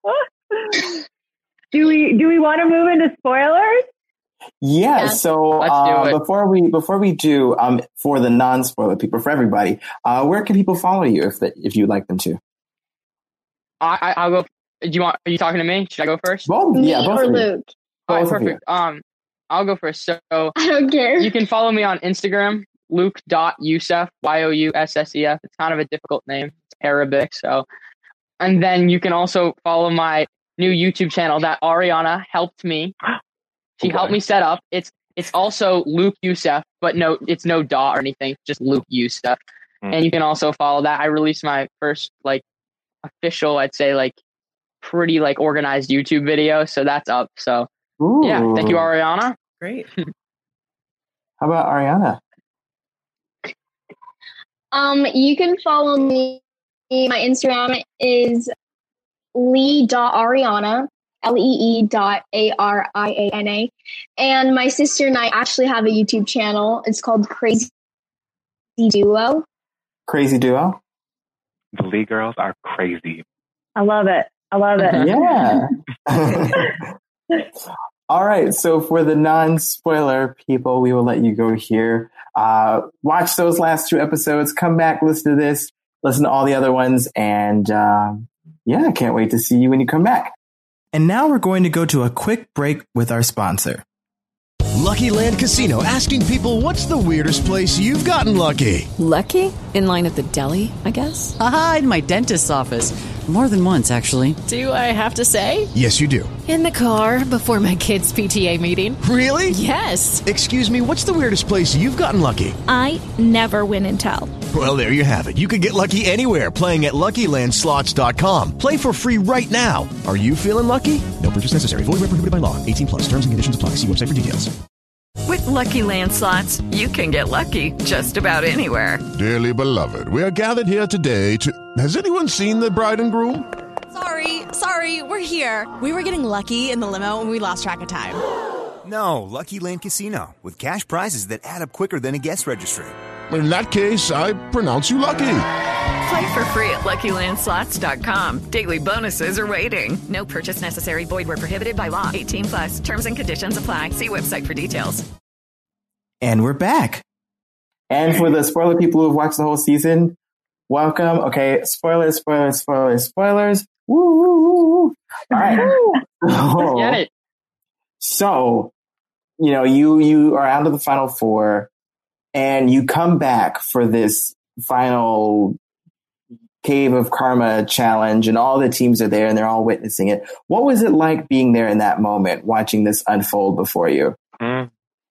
do we do we want to move into spoilers?
Yeah,
Yeah.
so
Let's do
uh,
it.
before we before we do, um, for the non-spoiler people, for everybody, uh, where can people follow you if that if you'd like them to?
I, I, I'll go. Do you want? Are you talking to me? Should I go first?
Both,
Me
yeah, both
or
of you.
Luke?
All right,
Both of you.
perfect. Um, I'll go first. So
I don't care.
you can follow me on Instagram, Luke dot Youssef, Y O U S S E F. It's kind of a difficult name. It's Arabic. So, and then you can also follow my new YouTube channel that Ariana helped me. She
Okay.
helped me set up. It's it's also Luke Youssef, but no, it's no dot or anything. Just Luke Youssef.
Mm.
And you can also follow that. I released my first like official, I'd say like pretty like organized YouTube video. So that's up. So
Ooh.
yeah, thank you, Ariana.
Great.
How about Ariana?
Um, you can follow me. My Instagram is lee dot ariana, L E E dot A R I A N A. And my sister and I actually have a YouTube channel. It's called Crazy Duo.
Crazy Duo?
The Lee girls are crazy.
I love it. I love it.
Yeah. All right. So for the non-spoiler people, we will let you go here. Uh, watch those last two episodes. Come back, listen to this, listen to all the other ones. And um, yeah, I can't wait to see you when you come back.
And now we're going to go to a quick break with our sponsor.
Lucky Land Casino, asking people, what's the weirdest place you've gotten lucky?
Lucky? In line at the deli, I guess? Aha, in my dentist's office. More than once, actually. Do I have to say?
Yes, you do.
In the car before my kids' P T A meeting.
Really?
Yes.
Excuse me, what's the weirdest place you've gotten lucky?
I never win and tell.
Well, there you have it. You can get lucky anywhere, playing at Lucky Land Slots dot com. Play for free right now. Are you feeling lucky? No purchase necessary. Void where prohibited by law. eighteen plus. Terms and conditions apply. See website for details.
With Lucky Land Slots, you can get lucky just about anywhere.
Dearly beloved, we are gathered here today to... Has anyone seen the bride and groom?
Sorry, sorry, we're here. We were getting lucky in the limo and we lost track of time.
No, Lucky Land Casino, with cash prizes that add up quicker than a guest registry.
In that case, I pronounce you lucky.
Play for free at Lucky Land Slots dot com. Daily bonuses are waiting. No purchase necessary. Void where prohibited by law. eighteen plus. Terms and conditions apply. See website for details.
And we're back.
And for the spoiler people who have watched the whole season, welcome. Okay, spoilers, spoilers, spoilers, spoilers. Woo, woo, woo, woo. All right. So,
Get it.
so, you know, you you are out of the final four, and you come back for this final Cave of Karma challenge, and all the teams are there, and they're all witnessing it. What was it like being there in that moment, watching this unfold before you?
Mm.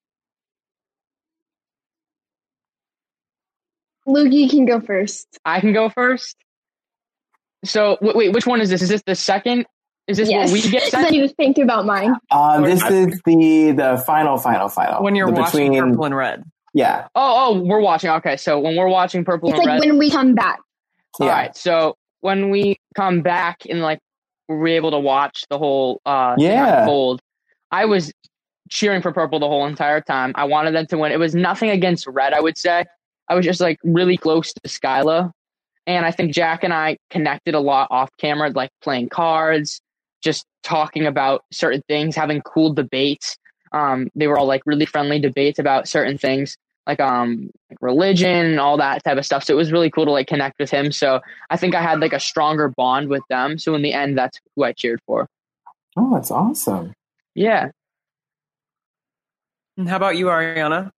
Luke, you can go first.
I can go first. So wait, wait, which one is this? Is this the second? Is this
Yes.
what we get
Then
sent?
you was thinking about mine.
Um, this is the the final, final, final.
When you're
the
watching
between-
Purple and Red.
Yeah.
Oh, oh, we're watching. Okay, so when we're watching Purple
It's
and
like
Red.
when we come back.
All
Yeah.
right, so when we come back and like we're able to watch the whole uh thing
Yeah.
unfold, I was cheering for Purple the whole entire time. I wanted them to win. It was nothing against Red, I would say. I was just like really close to Skyla. And I think Jack and I connected a lot off camera, like playing cards, just talking about certain things, having cool debates. Um, they were all like really friendly debates about certain things, like um, like religion and all that type of stuff. So it was really cool to like connect with him. So I think I had like a stronger bond with them. So in the end, that's who I cheered for.
Oh, that's awesome.
Yeah.
And how about you, Ariana?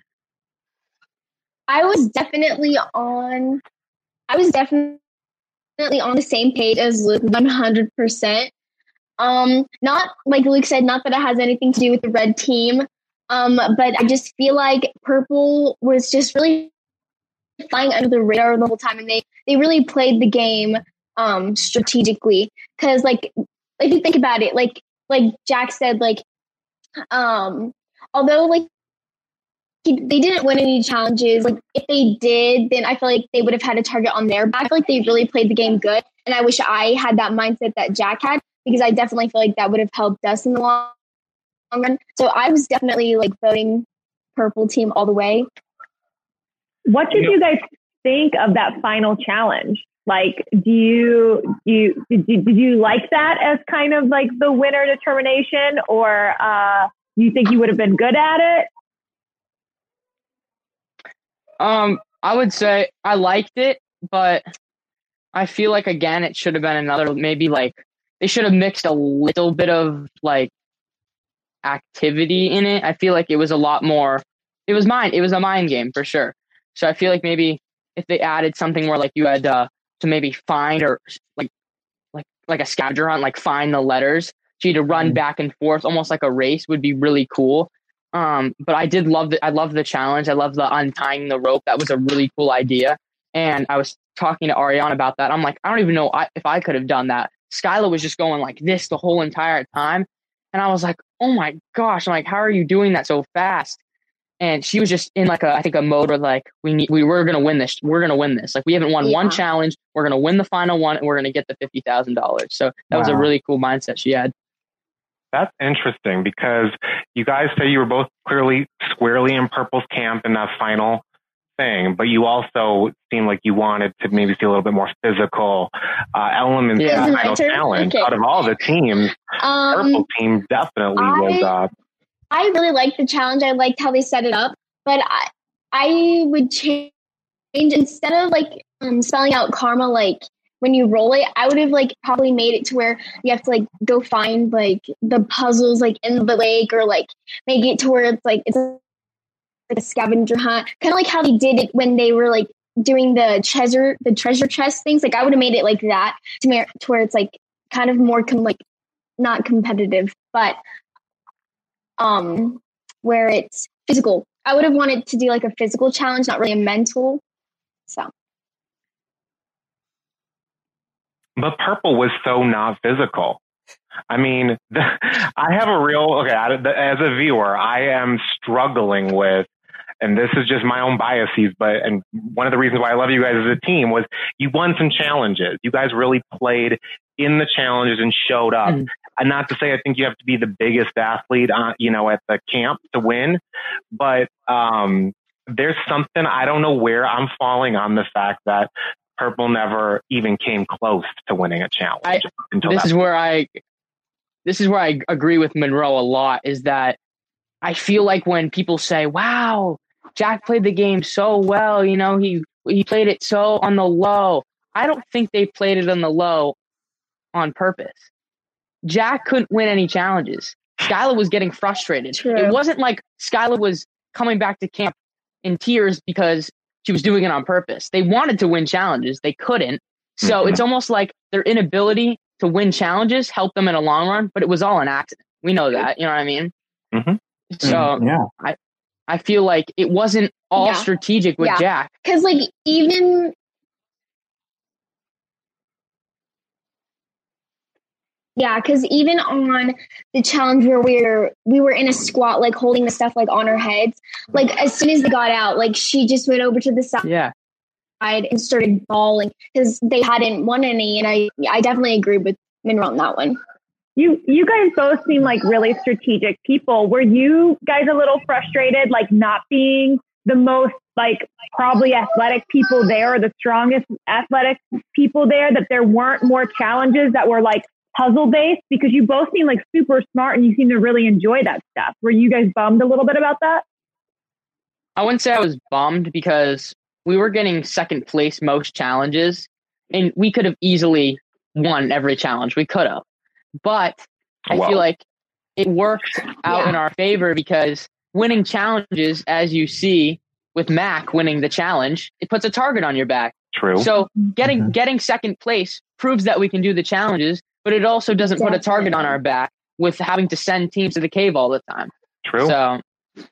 I was definitely on. I was definitely on the same page as Luke, one hundred percent. Um, not like Luke said, not that it has anything to do with the red team, um, but I just feel like Purple was just really flying under the radar the whole time, and they they really played the game um, strategically. Because like, if you think about it, like like Jack said, like um, although like. They didn't win any challenges. Like if they did, then I feel like they would have had a target on their back. I feel like they really played the game good, and I wish I had that mindset that Jack had, because I definitely feel like that would have helped us in the long run. So I was definitely like voting Purple team all the way.
What did you guys think of that final challenge? Like, do you you did you, did you like that as kind of like the winner determination, or uh, you think you would have been good at it?
Um, I would say I liked it, but I feel like again it should have been another, maybe like they should have mixed a little bit of like activity in it. I feel like it was a lot more. it was mine. It was a mind game for sure. So I feel like maybe if they added something where like you had uh, to maybe find or like like like a scavenger hunt, like find the letters, so you had to run back and forth, almost like a race, would be really cool. Um, but I did love the I love the challenge. I love the untying the rope. That was a really cool idea. And I was talking to Ariana about that. I'm like, I don't even know if I could have done that. Skyla was just going like this the whole entire time. And I was like, oh my gosh. I'm like, how are you doing that so fast? And she was just in like a, I think a mode where like, we need, we were going to win this. We're going to win this. Like we haven't won yeah. one challenge. We're going to win the final one and we're going to get the fifty thousand dollars. So that wow. was a really cool mindset she had.
That's interesting because you guys say you were both clearly squarely in Purple's camp in that final thing, but you also seem like you wanted to maybe see a little bit more physical uh, elements
yeah.
in the final challenge. Okay. Out of all the teams, um, Purple team definitely I, was. Uh,
I really liked the challenge. I liked how they set it up, but I, I would change instead of like um, spelling out karma like when you roll it. I would have like probably made it to where you have to like go find like the puzzles like in the lake, or like make it to where it's like it's a, like a scavenger hunt, kind of like how they did it when they were like doing the treasure the treasure chest things. Like I would have made it like that to, me, to where it's like kind of more com- like not competitive, but um where it's physical. I would have wanted to do like a physical challenge, not really a mental. So.
But Purple was so not physical. I mean, the, I have a real, okay, I, the, as a viewer, I am struggling with, and this is just my own biases, but, and one of the reasons why I love you guys as a team was you won some challenges. You guys really played in the challenges and showed up. Mm. And not to say I think you have to be the biggest athlete, on, you know, at the camp to win, but um, there's something, I don't know where I'm falling on the fact that Purple never even came close to winning a challenge.
I, this is where I, this is where I agree with Monroe a lot, is that I feel like when people say, wow, Jack played the game so well, you know, he, he played it so on the low. I don't think they played it on the low on purpose. Jack couldn't win any challenges. Skyla was getting frustrated. True. It wasn't like Skyla was coming back to camp in tears because she was doing it on purpose. They wanted to win challenges. They couldn't. So mm-hmm. it's almost like their inability to win challenges helped them in a long run, but it was all an accident. We know that. You know what I mean?
Mm-hmm.
So
yeah.
I I feel like it wasn't all
yeah.
strategic with
yeah.
Jack.
Because like even... Yeah, because even on the challenge where we were we were in a squat, like holding the stuff like on our heads, like as soon as they got out, like she just went over to the side
yeah.
and started bawling because they hadn't won any. And I I definitely agree with Monroe on that one.
You you guys both seem like really strategic people. Were you guys a little frustrated, like not being the most like probably athletic people there, or the strongest athletic people there, that there weren't more challenges that were like puzzle based? Because you both seem like super smart and you seem to really enjoy that stuff. Were you guys bummed a little bit about that?
I wouldn't say I was bummed, because we were getting second place most challenges and we could have easily won every challenge. We could have, but I wow. feel like it worked out yeah. in our favor, because winning challenges, as you see with Mac winning the challenge, it puts a target on your back.
True.
So getting, mm-hmm. getting second place proves that we can do the challenges, but it also doesn't exactly. put a target on our back with having to send teams to the cave all the time.
True.
So,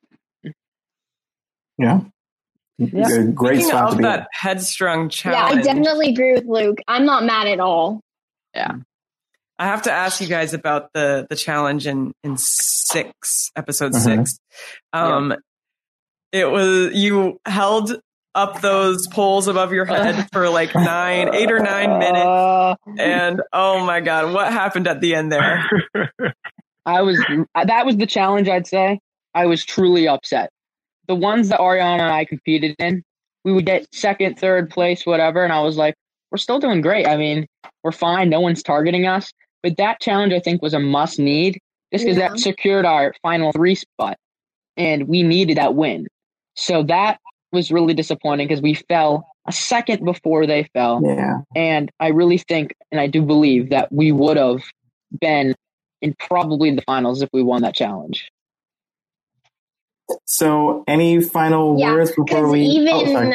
yeah.
yeah.
Great
Speaking
spot
of
to be
that
in.
headstrong challenge.
Yeah, I definitely agree with Luke. I'm not mad at all.
Yeah.
I have to ask you guys about the, the challenge in, in six, episode
Mm-hmm.
six. Um, yeah. It was, you held up those poles above your head for like nine, eight or nine minutes. And oh my God, what happened at the end there?
I was, that was the challenge, I'd say. I was truly upset. The ones that Ariana and I competed in, we would get second, third place, whatever. And I was like, we're still doing great. I mean, we're fine. No one's targeting us. But that challenge, I think, was a must need, just because yeah. that secured our final three spot. And we needed that win. So that was really disappointing, because we fell a second before they fell.
Yeah.
And I really think, and I do believe, that we would have been in probably the finals if we won that challenge.
So, any final
Yeah,
words before
'cause
we?
even
oh, sorry.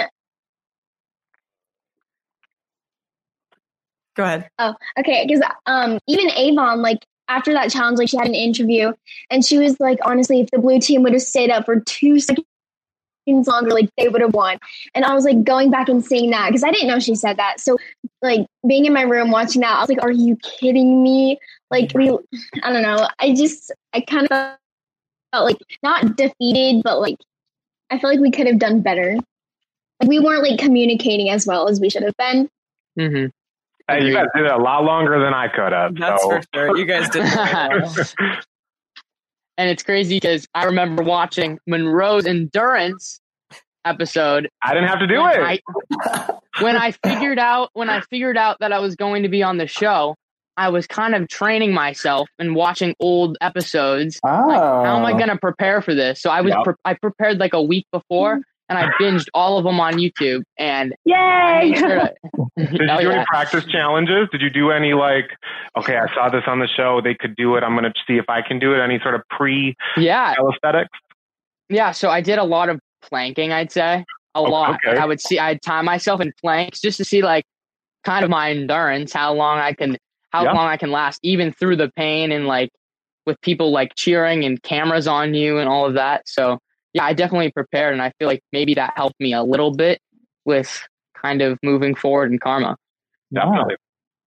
Go ahead.
Oh, okay. Because um, even Avon, like after that challenge, like she had an interview, and she was like, honestly, if the blue team would have stayed up for two seconds longer, like they would have won. And I was like going back and seeing that because I didn't know she said that. So like being in my room watching that, I was like, are you kidding me? Like we, I don't know. I just, I kind of felt like not defeated, but like I feel like we could have done better. Like we weren't like communicating as well as we should have been.
Mm-hmm.
Hey, you guys did it a lot longer than I could have.
That's
so.
for sure. You guys did.
And it's crazy because I remember watching Monroe's endurance episode.
I didn't have to do
when
it.
I, when I figured out when I figured out that I was going to be on the show, I was kind of training myself and watching old episodes.
Oh.
Like, how am I going to prepare for this? So I was
Yep.
pre- I prepared like a week before, and I binged all of them on YouTube. And
Yay!
I made sure to,
Did you
Oh,
do
yeah.
any practice challenges? Did you do any like, okay, I saw this on the show, they could do it, I'm going to see if I can do it? Any sort of pre
Yeah.
calisthenics?
Yeah, so I did a lot of planking, I'd say. A lot.
okay.
I would see, I'd time myself in planks just to see like kind of my endurance, how long I can, how
Yeah.
long I can last, even through the pain and like with people like cheering and cameras on you and all of that. So yeah, I definitely prepared, and I feel like maybe that helped me a little bit with kind of moving forward in Karma.
Definitely.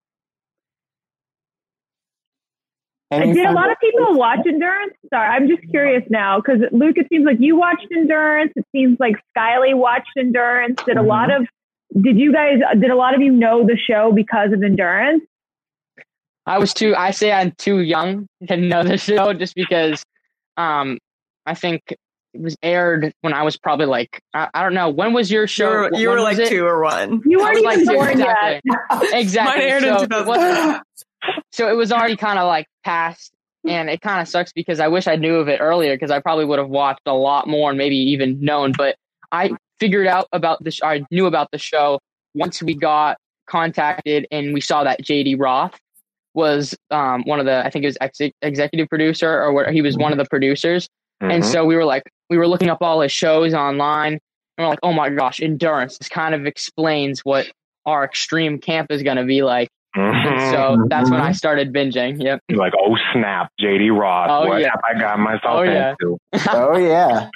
Any
Did a
final-
lot of people watch Endurance? Sorry, I'm just curious now because Luke, it seems like you watched Endurance. It seems like Skyly watched Endurance. Did a
Mm-hmm.
lot of did you guys? Did a lot of you know the show because of Endurance?
I was too, I say I'm too young to know the show just because um, I think it was aired when I was probably like, I, I don't know. When was your
You
show?
were, you
When
were
was
like
it?
two or one.
You
I
weren't
was
even
like two,
born yet.
exactly. Exactly.
Mine aired
so,
in
it
two thousand.
wasn't- so it was already kind of like past, and it kind of sucks because I wish I knew of it earlier because I probably would have watched a lot more and maybe even known. But I figured out about this. I knew about the show once we got contacted and we saw that J D Roth was um, one of the, I think it was ex- executive producer or where he was one of the producers.
Mm-hmm.
And so we were like, we were looking up all his shows online and we're like, oh my gosh, Endurance. This kind of explains what our extreme camp is going to be like. And so that's when I started binging. Yep.
You're like, oh snap, J D Roth.
Oh,
what
yeah.
have I got myself
Oh, yeah.
into?
Oh yeah.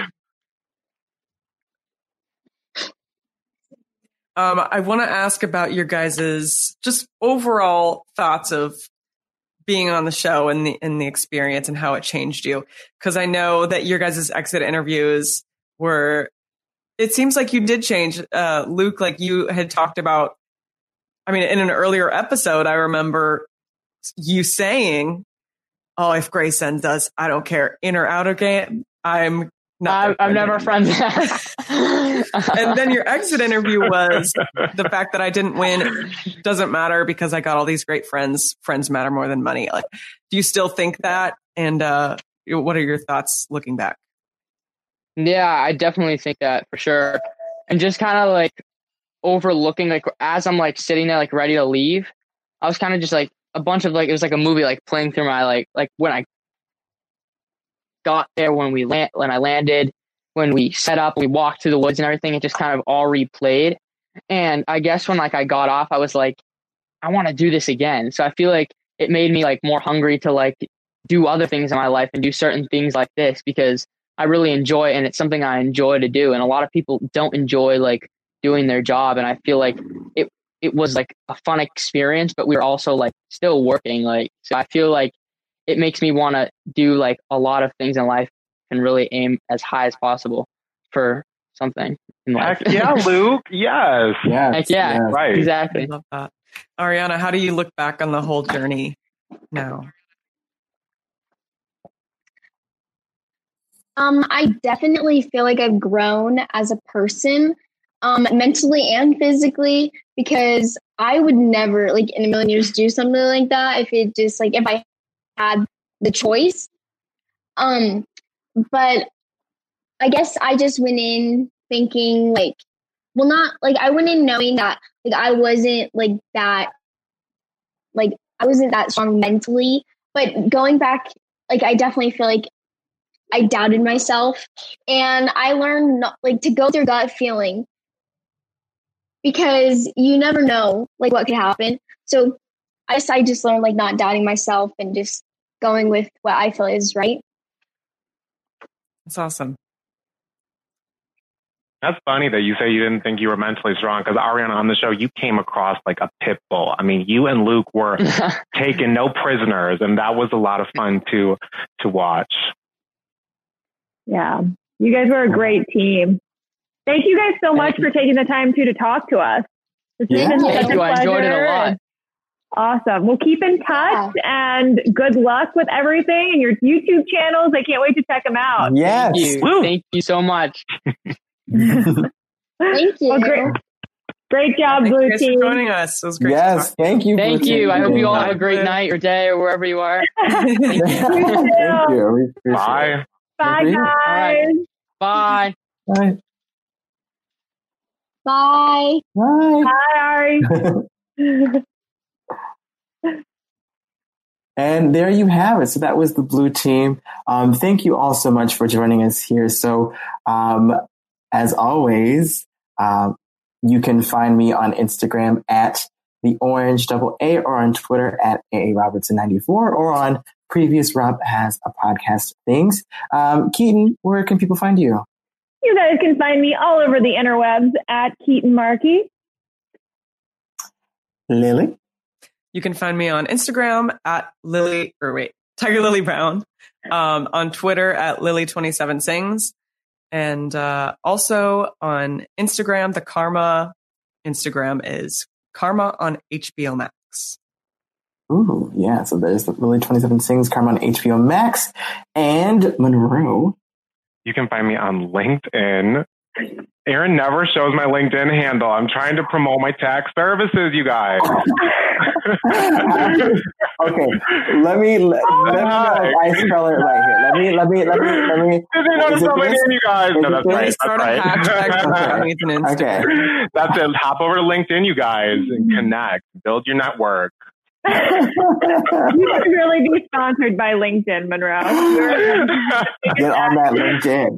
Um, I want to ask about your guys's just overall thoughts of being on the show and the and the experience and how it changed you. Because I know that your guys' exit interviews were. It seems like you did change, uh, Luke. Like you had talked about. I mean, in an earlier episode, I remember you saying, "Oh, if Grace sends us, I don't care, in or out of game, I'm not."
I, I'm never friends.
And then your exit interview was the fact that I didn't win doesn't matter because I got all these great friends. Friends matter more than money. Like, do you still think that? And uh, what are your thoughts looking back?
Yeah, I definitely think that for sure. And just kind of like overlooking, like as I'm like sitting there, like ready to leave, I was kind of just like a bunch of like, it was like a movie, like playing through my, like, like when I got there, when we land, when I landed, when we set up, we walked through the woods and everything, it just kind of all replayed. And I guess when like I got off, I was like, I want to do this again. So I feel like it made me like more hungry to like do other things in my life and do certain things like this because I really enjoy it and it's something I enjoy to do. And a lot of people don't enjoy like doing their job. And I feel like it, it was like a fun experience, but we were also like still working. Like, so I feel like it makes me want to do like a lot of things in life and really aim as high as possible for something in life.
Heck yeah, Luke. Yes.
Yes.
Heck yeah.
yes.
Right.
Exactly.
I love that. Ariana, how do you look back on the whole journey now?
Um, I definitely feel like I've grown as a person, um, mentally and physically, because I would never, like, in a million years do something like that if it just, like, if I had the choice. Um, but I guess I just went in thinking, like, well, not, like, I went in knowing that, like, I wasn't, like, that, like, I wasn't that strong mentally, but going back, like, I definitely feel like I doubted myself, and I learned not, like to go with your gut feeling, because you never know like what could happen. So I guess I just learned like not doubting myself and just going with what I feel is right.
That's awesome.
That's funny that you say you didn't think you were mentally strong, because Ariana, on the show, you came across like a pit bull. I mean, you and Luke were taking no prisoners, and that was a lot of fun to to watch.
Yeah, you guys were a great team. Thank you guys so much for taking the time to to talk to us. It's
yeah,
been such
thank
a
you. I enjoyed it a
pleasure.
lot.
Awesome. We'll keep in touch, yeah. and good luck with everything and your YouTube channels. I can't wait to check them out.
Yes.
Thank you, Thank you so much.
Thank you.
Well, great, great job,
Thank
Blue
you guys
Team.
for joining us. It was great.
Yes, thank you.
Thank
Blue
you.
Team.
I hope you all have a
Bye,
great
Blue.
night or day or wherever you are.
Thank you. We appreciate
Bye.
it.
Bye,
Agree?
guys.
Bye.
Bye.
Bye.
Bye.
Bye, Ari.
And there you have it. So that was the Blue Team. Um, thank you all so much for joining us here. So, um, as always, um, you can find me on Instagram at the Orange Double A, or on Twitter at A A Robertson ninety-four, or on Previous Rob Has a Podcast Things. Um, Keaton, where can people find you?
You guys can find me all over the interwebs at Keaton Markey.
Lily?
You can find me on Instagram at Lily, or wait, Tiger Lily Brown, um, on Twitter at Lily twenty-seven Sings, and uh, also on Instagram. The Karma Instagram is Karma on H B O Max.
Ooh, yeah. So there's the Lily twenty-seven Sings, Karma on H B O Max. And Monroe?
You can find me on LinkedIn. Aaron never shows my LinkedIn handle. I'm trying to promote my tax services, you guys.
Okay, let me let, let me know if I spell it right here. Let me let me let me let me.
Did they not spell my name, you guys? No, that's right. That's right.
Okay. Okay.
That's it. Hop over to LinkedIn, you guys, and connect. Build your network.
You should really be sponsored by LinkedIn, Monroe.
Get on that LinkedIn.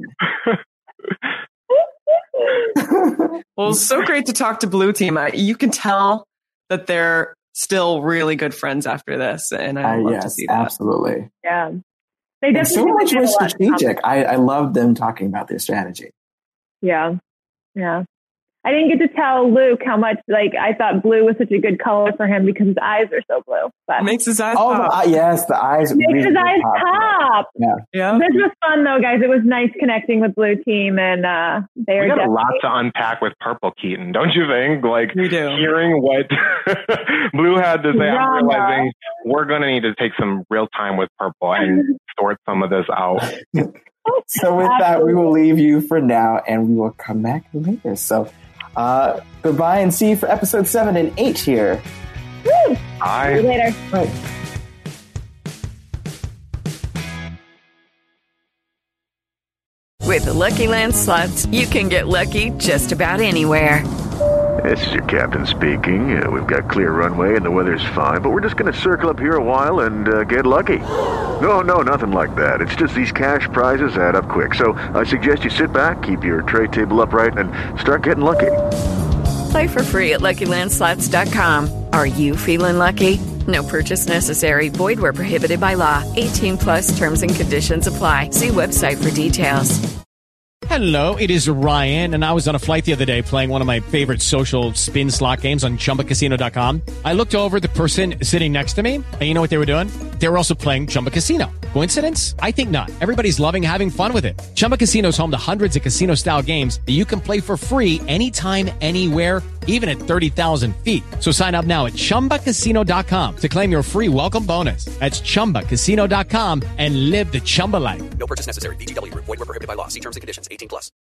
Well, it's so great to talk to Blue Team. I, you can tell that they're still really good friends after this, and I
Uh,
love
yes,
to see that.
absolutely.
Yeah, they
And so
definitely
much
did a
was
lot of
strategic. I, I love them talking about their strategy.
Yeah, yeah. I didn't get to tell Luke how much, like, I thought blue was such a good color for him because his eyes are so blue. But
Makes his eyes
Oh,
pop.
uh, yes, the eyes.
makes
really
his eyes
pop.
pop.
Yeah.
Yeah.
This was fun, though, guys. It was nice connecting with Blue Team, and uh, they
We
are
got a
definitely...
lot to unpack with Purple, Keaton, don't you think? Like,
We do.
hearing what Blue had to say, I'm
Drama.
realizing we're going to need to take some real time with Purple and sort some of this out.
So with that, we will leave you for now, and we will come back later. So uh, goodbye, and see you for episode seven and eight here.
Woo!
Bye.
See you later.
Bye.
With the Lucky Land Slots, you can get lucky just about anywhere.
This is your captain speaking. Uh, we've got clear runway and the weather's fine, but we're just going to circle up here a while and uh, get lucky. No, no, nothing like that. It's just these cash prizes add up quick. So I suggest you sit back, keep your tray table upright, and start getting lucky.
Play for free at Lucky Land Slots dot com. Are you feeling lucky? No purchase necessary. Void where prohibited by law. eighteen plus terms and conditions apply. See website for details.
Hello, it is Ryan, and I was on a flight the other day playing one of my favorite social spin slot games on Chumba Casino dot com. I looked over at the person sitting next to me, and you know what they were doing? They were also playing Chumba Casino. Coincidence? I think not. Everybody's loving having fun with it. Chumba Casino is home to hundreds of casino-style games that you can play for free anytime, anywhere, even at thirty thousand feet. So sign up now at Chumba Casino dot com to claim your free welcome bonus. That's Chumba Casino dot com and live the Chumba life.
No purchase necessary. V G W. Void where prohibited by law. See terms and conditions. eighteen plus.